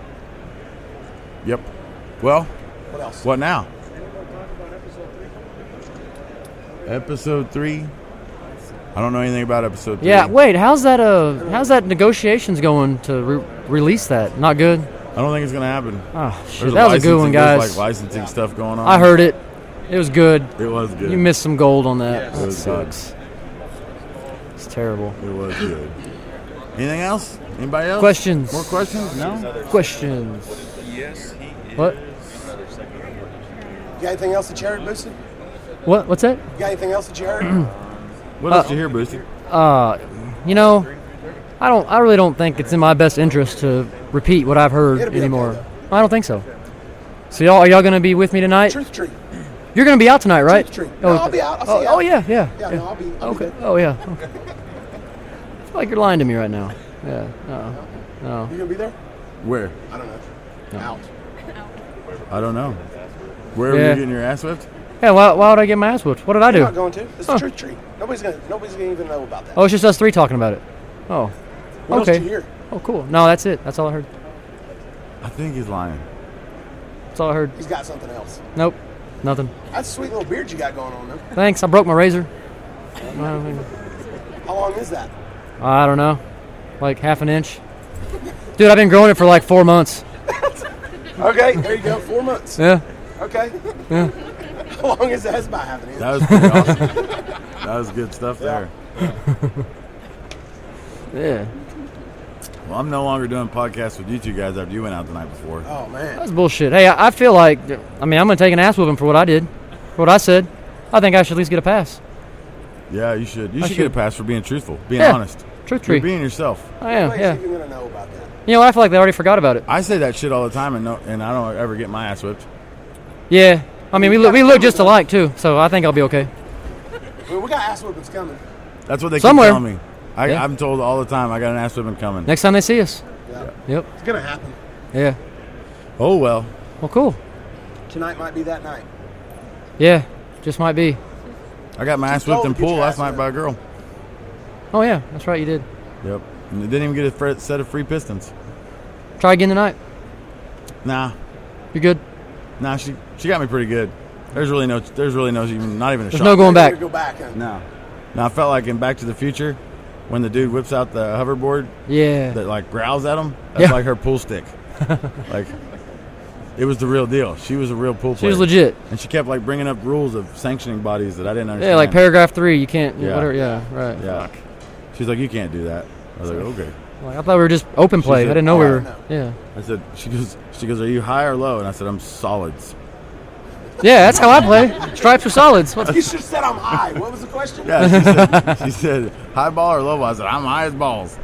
Yep. Well, What else? what now? Episode three. I don't know anything about episode three. Yeah, wait. How's that? Uh, how's that negotiations going to re- release that? Not good. I don't think it's gonna happen. Oh shit, There's that was a good licensing- one, there's, guys. Like licensing stuff going on. I heard it. It was good. it was good. You missed some gold on that. It That was good. sucks. It's terrible. It was good. Anything else? Anybody else? Questions? More questions? No. Questions? Yes, he is. What? You got anything else that you heard, Boosie? What? What's that? You got anything else that you heard? What else did you hear, Boosty? Uh, you know, I don't. I really don't think it's in my best interest to repeat what I've heard It'll be okay, anymore. though. I don't think so. So y'all, are y'all gonna be with me tonight? Truth Tree. You're gonna be out tonight, right? Truth Tree. No, I'll be out. I'll see oh, you oh out. yeah, yeah. Yeah, no, I'll be. I'll Okay. Be there. Oh yeah. Okay. I feel like you're lying to me right now. Yeah. No. No. You gonna be there? Where? I don't know. No. Out. I don't know. Where were Yeah. you getting your ass whipped? Yeah, why, why would I get my ass whooped? What did I do? You're not going to. This is Huh. a truth tree. Nobody's gonna. Nobody's gonna even know about that. Oh, it's just us three talking about it. Oh. What else okay. did you hear? Oh, cool. No, that's it. That's all I heard. I think he's lying. That's all I heard. He's got something else. Nope. Nothing. That's a sweet little beard you got going on, though. Thanks. I broke my razor. How long is that? I don't know. Like half an inch. Dude, I've been growing it for like four months. Okay, there you go. Four months. Yeah. Okay. Yeah. How long is that? That's about half an inch. That was pretty awesome. That was good stuff Yeah. there. Yeah. Well, I'm no longer doing podcasts with you two guys after you went out the night before. Oh man. That's bullshit. Hey, I, I feel like, I mean, I'm going to take an ass whooping for what I did, for what I said. I think I should at least get a pass. Yeah, you should. You I should, get should. a pass for being truthful, being Yeah. honest. Truth You're tree. being yourself. I am, Nobody's yeah. even gonna know about that. You know what? I feel like they already forgot about it. I say that shit all the time, and no, and I don't ever get my ass whipped. Yeah. I mean, we look, we look just alike, too, so I think I'll be okay. Well, we got ass whoopings coming. That's what they Somewhere. keep telling me. I, Yeah. I'm told all the time I got an ass whipping coming. Next time they see us. Yeah. Yep. It's gonna happen. Yeah. Oh well. Well, cool. Tonight might be that night. Yeah. Just might be. I got my ass told whipped in to get pool your last ass night whipped. by a girl. Oh, yeah. That's right. You did. Yep. And they didn't even get a fr- set of free pistons. Try again tonight. Nah. You good? Nah. She she got me pretty good. There's really no. There's really no. Even not even a There's shot. no going back. Go back. Huh? No. No. I felt like in Back to the Future, when the dude whips out the hoverboard. Yeah. That like growls at him. That's Yeah. like her pool stick. Like. It was the real deal. She was a real pool She player. was legit. And she kept like bringing up rules of sanctioning bodies that I didn't understand. Yeah, like paragraph three. You can't. Yeah. Whatever. Yeah. Right. Yeah. She's like, you can't do that. I was like, okay. Like, I thought we were just open She play. said, I didn't know "Oh, we I were. know." Yeah. I said, she goes, she goes, are you high or low? And I said, I'm solids. Yeah, that's how I play. Stripes or solids. What's You should have said I'm high. What was the question? Yeah, she said, she said, high ball or low ball? I said, I'm high as balls.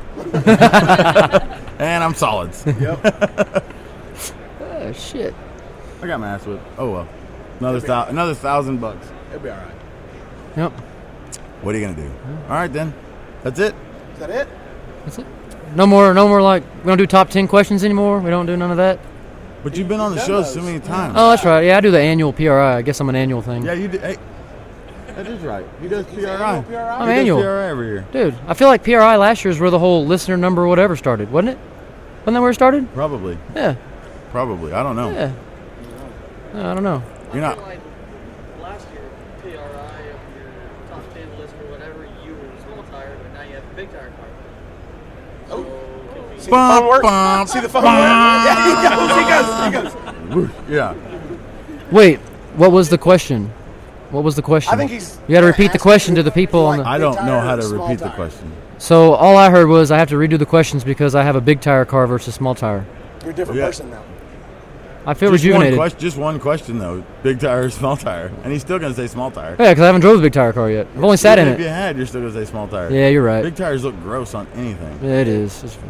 And I'm solids. Yep. Oh, shit. I got my ass whipped. Oh, well. Another, thou- another thousand bucks. It'll be all right. Yep. What are you going to do? All right, then. That's it. Is that it? That's it. No more. No more. Like we don't do top ten questions anymore. We don't do none of that. But you've been on the done show those. so many times. Oh, that's right. Yeah, I do the annual P R I. I guess I'm an annual thing. Yeah, you did. Hey, that is right. He does P R I. P R I? I'm He does annual. P R I every year. Dude, I feel like P R I last year is where the whole listener number whatever started, wasn't it? Wasn't that where it started? Probably. Yeah. Probably. I don't know. Yeah. No, I don't know. You're not. Like last year, P R I of your top ten list or whatever, you were a small tire, but now you have a big tire car. Oh. So, See the phone work? Bum, See the phone work? Yeah, he goes. He goes. He goes. Yeah. Wait, what was the question? What was the question? I think he's. You got to repeat the question to the people on the. I don't know how to Small repeat the tire. question. So all I heard was I have to redo the questions because I have a big tire car versus small tire. You're a different Yeah. person now. I feel just rejuvenated. One question, just one question though: big tire or small tire? And he's still gonna say small tire. Yeah, because I haven't drove a big tire car yet. I've only sat in Even if it. you had, you're still gonna say small tire. Yeah, you're right. Big tires look gross on anything. Yeah, it is. It's-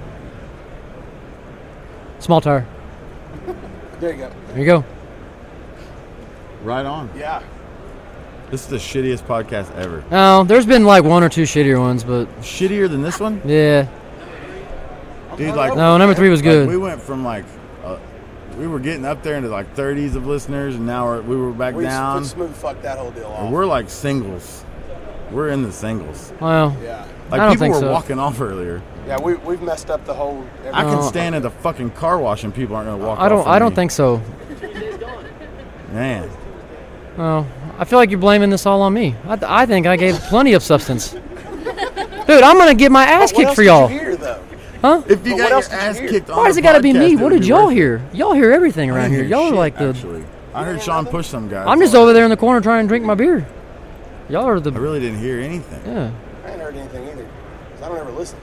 Small tire. There you go. There you go. Right on. Yeah. This is the shittiest podcast ever. No, there's been like one or two shittier ones, but Shittier than this one, yeah. dude. Like No, number three was like, good. we went from like, uh, we were getting up there into like thirties of listeners, and now we're, we were back We down. smooth fucked that whole deal off. We're like singles. We're in the singles. Well, Yeah. Like I don't people think were so. walking off earlier. Yeah, we, we've messed up the whole. I can No. stand at the fucking car wash and people aren't gonna walk. I don't. off from I don't me. think so. Man, No, I feel like you're blaming this all on me. I, th- I think I gave plenty of substance. Dude, I'm gonna get my ass What kicked else for did y'all. you hear, though? Huh? if you But got what else your did you ass hear? kicked on Why does the it gotta be podcast, me? it What would did be y'all worth it. hear? Y'all hear everything I around didn't here. hear Y'all are shit, like the. Actually, I heard Sean push some guys. I'm just over there in the corner trying to drink my beer. Y'all are I the. really didn't hear anything. Yeah. I ain't heard anything either. 'Cause I don't ever listen.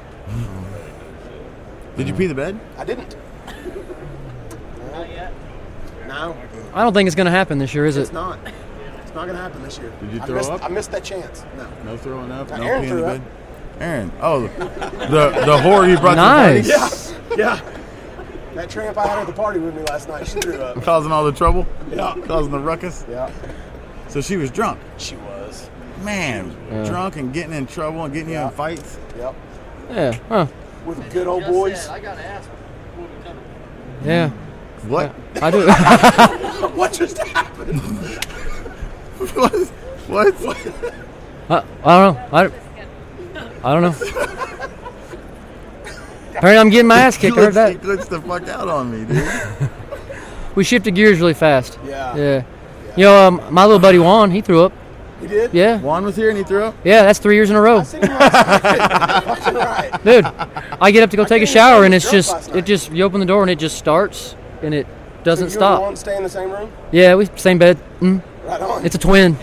Did you pee the bed? I didn't. not yet. No, I don't think it's gonna happen this year, is it's it? not. It's not going to happen this year. Did you I throw missed, up? I missed that chance. No. No throwing up. Now, No Aaron peeing in the threw bed. Aaron. Oh, the the whore you brought Nice. to the party. Yeah. Yeah. That tramp I had at the party with me last night, she threw up. Causing all the trouble. Yeah. Causing the ruckus. Yeah. So she was drunk. She was. Man, Yeah. drunk and getting in trouble and getting you Yeah. in fights. Yep. Yeah. Huh. With the good old Just boys. said, I got to ask when we coming. Yeah. What? I do. What just happened? what? What? I, I don't know. I, I don't know. Apparently, I'm getting my ass kicked. I heard that. He glitched the fuck out on me, dude. We shifted gears really fast. Yeah. Yeah. You know, um, my little buddy Juan, he threw up. He did? Yeah. Juan was here and he threw up? Yeah, that's three years in a row. I seen him last night. Fucking right. Dude, I get up to go I take a can't shower even and it's drunk just, last it night. just, you open the door and it just starts and it doesn't So you and stop. Juan stay in the same room? Yeah, we same bed. Mm. Right on. It's a twin.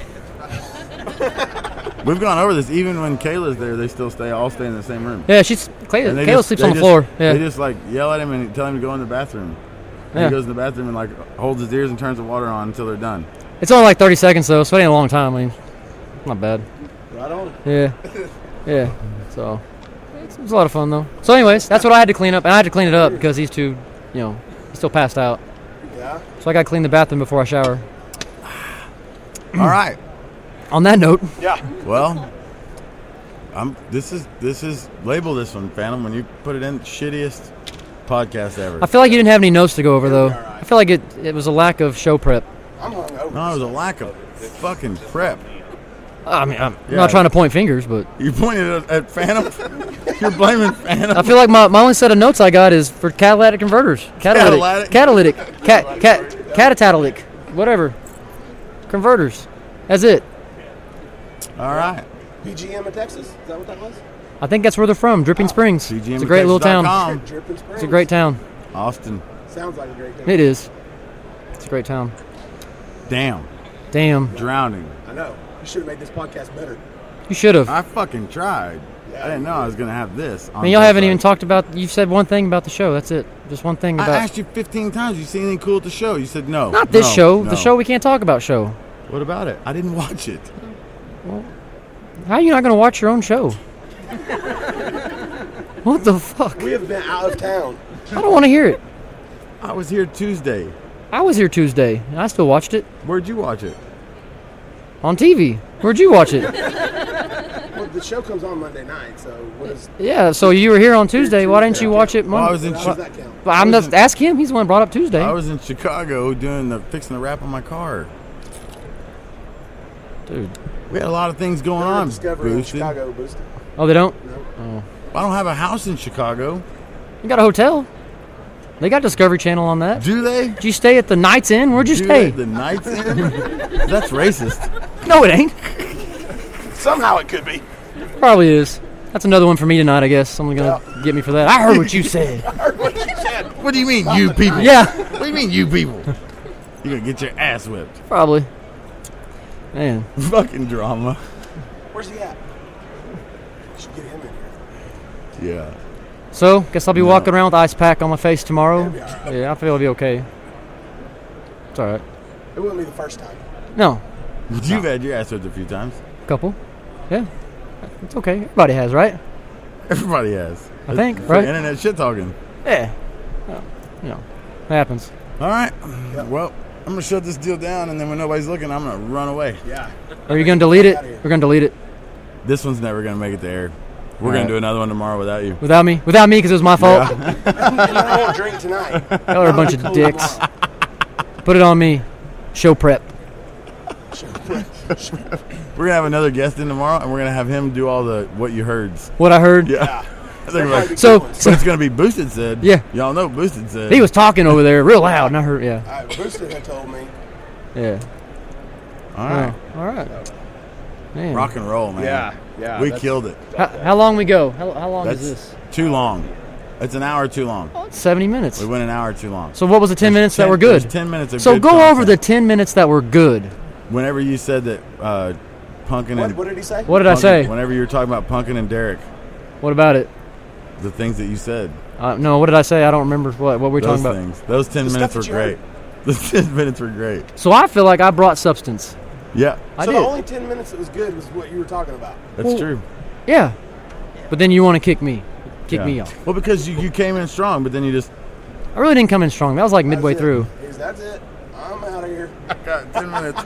We've gone over this. Even when Kayla's there, they still stay all stay in the same room. Yeah, she's Kayla, And they Kayla just- sleeps they on the just- floor. Yeah. They just like yell at him and tell him to go in the bathroom. And Yeah. he goes in the bathroom and like holds his ears and turns the water on until they're done. It's only like thirty seconds though, so it ain't a long time. I mean, not bad. Right on. Yeah. Yeah. So it's, it was a lot of fun though. So, anyways, that's what I had to clean up, and I had to clean it up because he's too, you know, he's still passed out. Yeah. So I got to clean the bathroom before I shower. All right. On that note. Yeah. Well, I'm. This is this is label this one, Phantom. When you put it in, shittiest podcast ever. I feel like you didn't have any notes to go over though. I feel like it it was a lack of show prep. I'm hungover. No, it was a lack of fucking prep. I mean, I'm Yeah. not trying to point fingers, but You pointed at, at Phantom. You're blaming Phantom. I feel like my, my only set of notes I got is for catalytic converters. Catalytic. Catalytic? Catalytic. Cat, cat, catatalytic. Whatever. Converters. That's it. All right. P G M in Texas? Is that what that was? I think that's where they're from, Dripping Springs. P G M It's a great little town. Texas dot com. Dripping Springs. It's a great town. Austin. Sounds like a great thing. It is. It's a great town. Damn. Damn. Drowning. I know. You should have made this podcast better. You should have. I fucking tried. I didn't know I was gonna have this. I mean, y'all haven't even talked about. You've said one thing about the show. That's it. Just one thing I about. asked you fifteen times. You see anything cool at the show? You said no. Not this No, show. no. The show we can't talk about. Show. What about it? I didn't watch it. How are you not going to watch your own show? What the fuck? We have been out of town. I don't want to hear it. I was here Tuesday. I was here Tuesday, and I still watched it Where'd you watch it? on T V. Where'd you watch it? Well, the show comes on Monday night, so what is... Yeah, so you were here on Tuesday. Why didn't you watch it Well, I Monday? was in. How Chi- does that count? Well, I'm just ask him. He's the one who brought up Tuesday. I was in Chicago doing the fixing the wrap on my car. Dude. We had a lot of things going They're in on. Discovery in Boosted. Chicago, boosted. Oh, they don't. No. Oh, I don't have a house in Chicago. you got a hotel. They got Discovery Channel on that. Do they? Did you stay at the Knights Inn? Where'd you Do stay? they? The Knights Inn? That's racist. No, it ain't. Somehow it could be. Probably is. That's another one for me tonight, I guess. Someone's gonna get me for that. I heard what you said. I heard what you said. What do you mean, you people? Yeah. What do you mean, you people? You're gonna get your ass whipped. Probably. Man. Fucking drama. Where's he at? Should get him in here. Yeah. So, guess I'll be No. walking around with ice pack on my face tomorrow. It'll be all right. Yeah, I feel it'll be okay. It's all right. It wouldn't be the first time. No, But you've had your ass whipped a few times. couple. Yeah, it's okay. Everybody has, right? Everybody has. I think, It's right? Internet shit talking. Yeah. Well, you know, it happens. All right. Well, I'm gonna shut this deal down, and then when nobody's looking, I'm gonna run away. Yeah. Are you gonna delete it? We're gonna delete it This one's never gonna make it to air. We're All gonna right. do another one tomorrow without you. without me. Without me, because it was my fault. I won't drink tonight. Y'all are a bunch of dicks. Put it on me. Show prep. We're gonna have another guest in tomorrow, and we're gonna have him do all the what you heards. What I heard. Yeah. I think we're like, So, so it's gonna be Boosted said. Yeah. Y'all know Boosted said. He was talking over there real loud, and I heard. Yeah. Uh, Boosted had told me. Yeah. All right. Oh, all right. Man. Rock and roll, man. Yeah, yeah, We that's- killed it. How, how long we go? How, how long That's is this? too long. It's an hour too long. seventy minutes. We went an hour too long. So what was the ten There's minutes that ten- were good? there's ten minutes of So good go over content. the ten minutes that were good. Whenever you said that uh, Punkin What, and what did he say? What did I Punkin- say? Whenever you were talking about Punkin and Derek, What about it? the things that you said. Uh, no, what did I say? I don't remember what what were we Those talking about. things. Those ten The minutes stuff were that you great. Those ten minutes were great. So I feel like I brought substance. Yeah, I so did. the only ten minutes that was good was what you were talking about. that's Well, true. Yeah. But then you want to kick me. Kick Yeah. me off. Well, because you, you came in strong, but then you just I really didn't come in strong. That was like midway That's it. through. He's, that's it. I'm out of here. got ten minutes.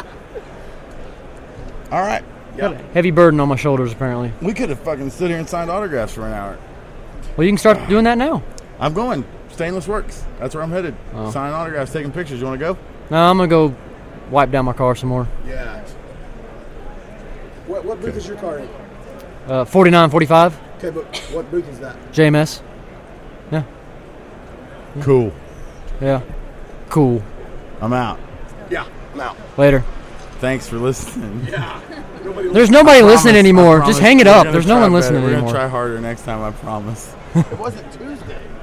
All right. Got a heavy burden on my shoulders, apparently. We could have fucking stood here and signed autographs for an hour. Well, you can start doing that now. I'm going. Stainless Works. That's where I'm headed. Oh. Signing autographs, taking pictures. You want to go? No, I'm going to go wipe down my car some more. Yeah. What what booth is your car in? Uh, forty-nine forty-five. Okay, but what booth is that? J M S. Yeah. Cool. Yeah. Cool. I'm out. Yeah, I'm out. Later. Thanks for listening. Yeah. Nobody There's nobody I listening promise- anymore. I Just promise hang it we're up. gonna There's no try one better. listening We're anymore. gonna try harder next time. I promise. It wasn't Tuesday.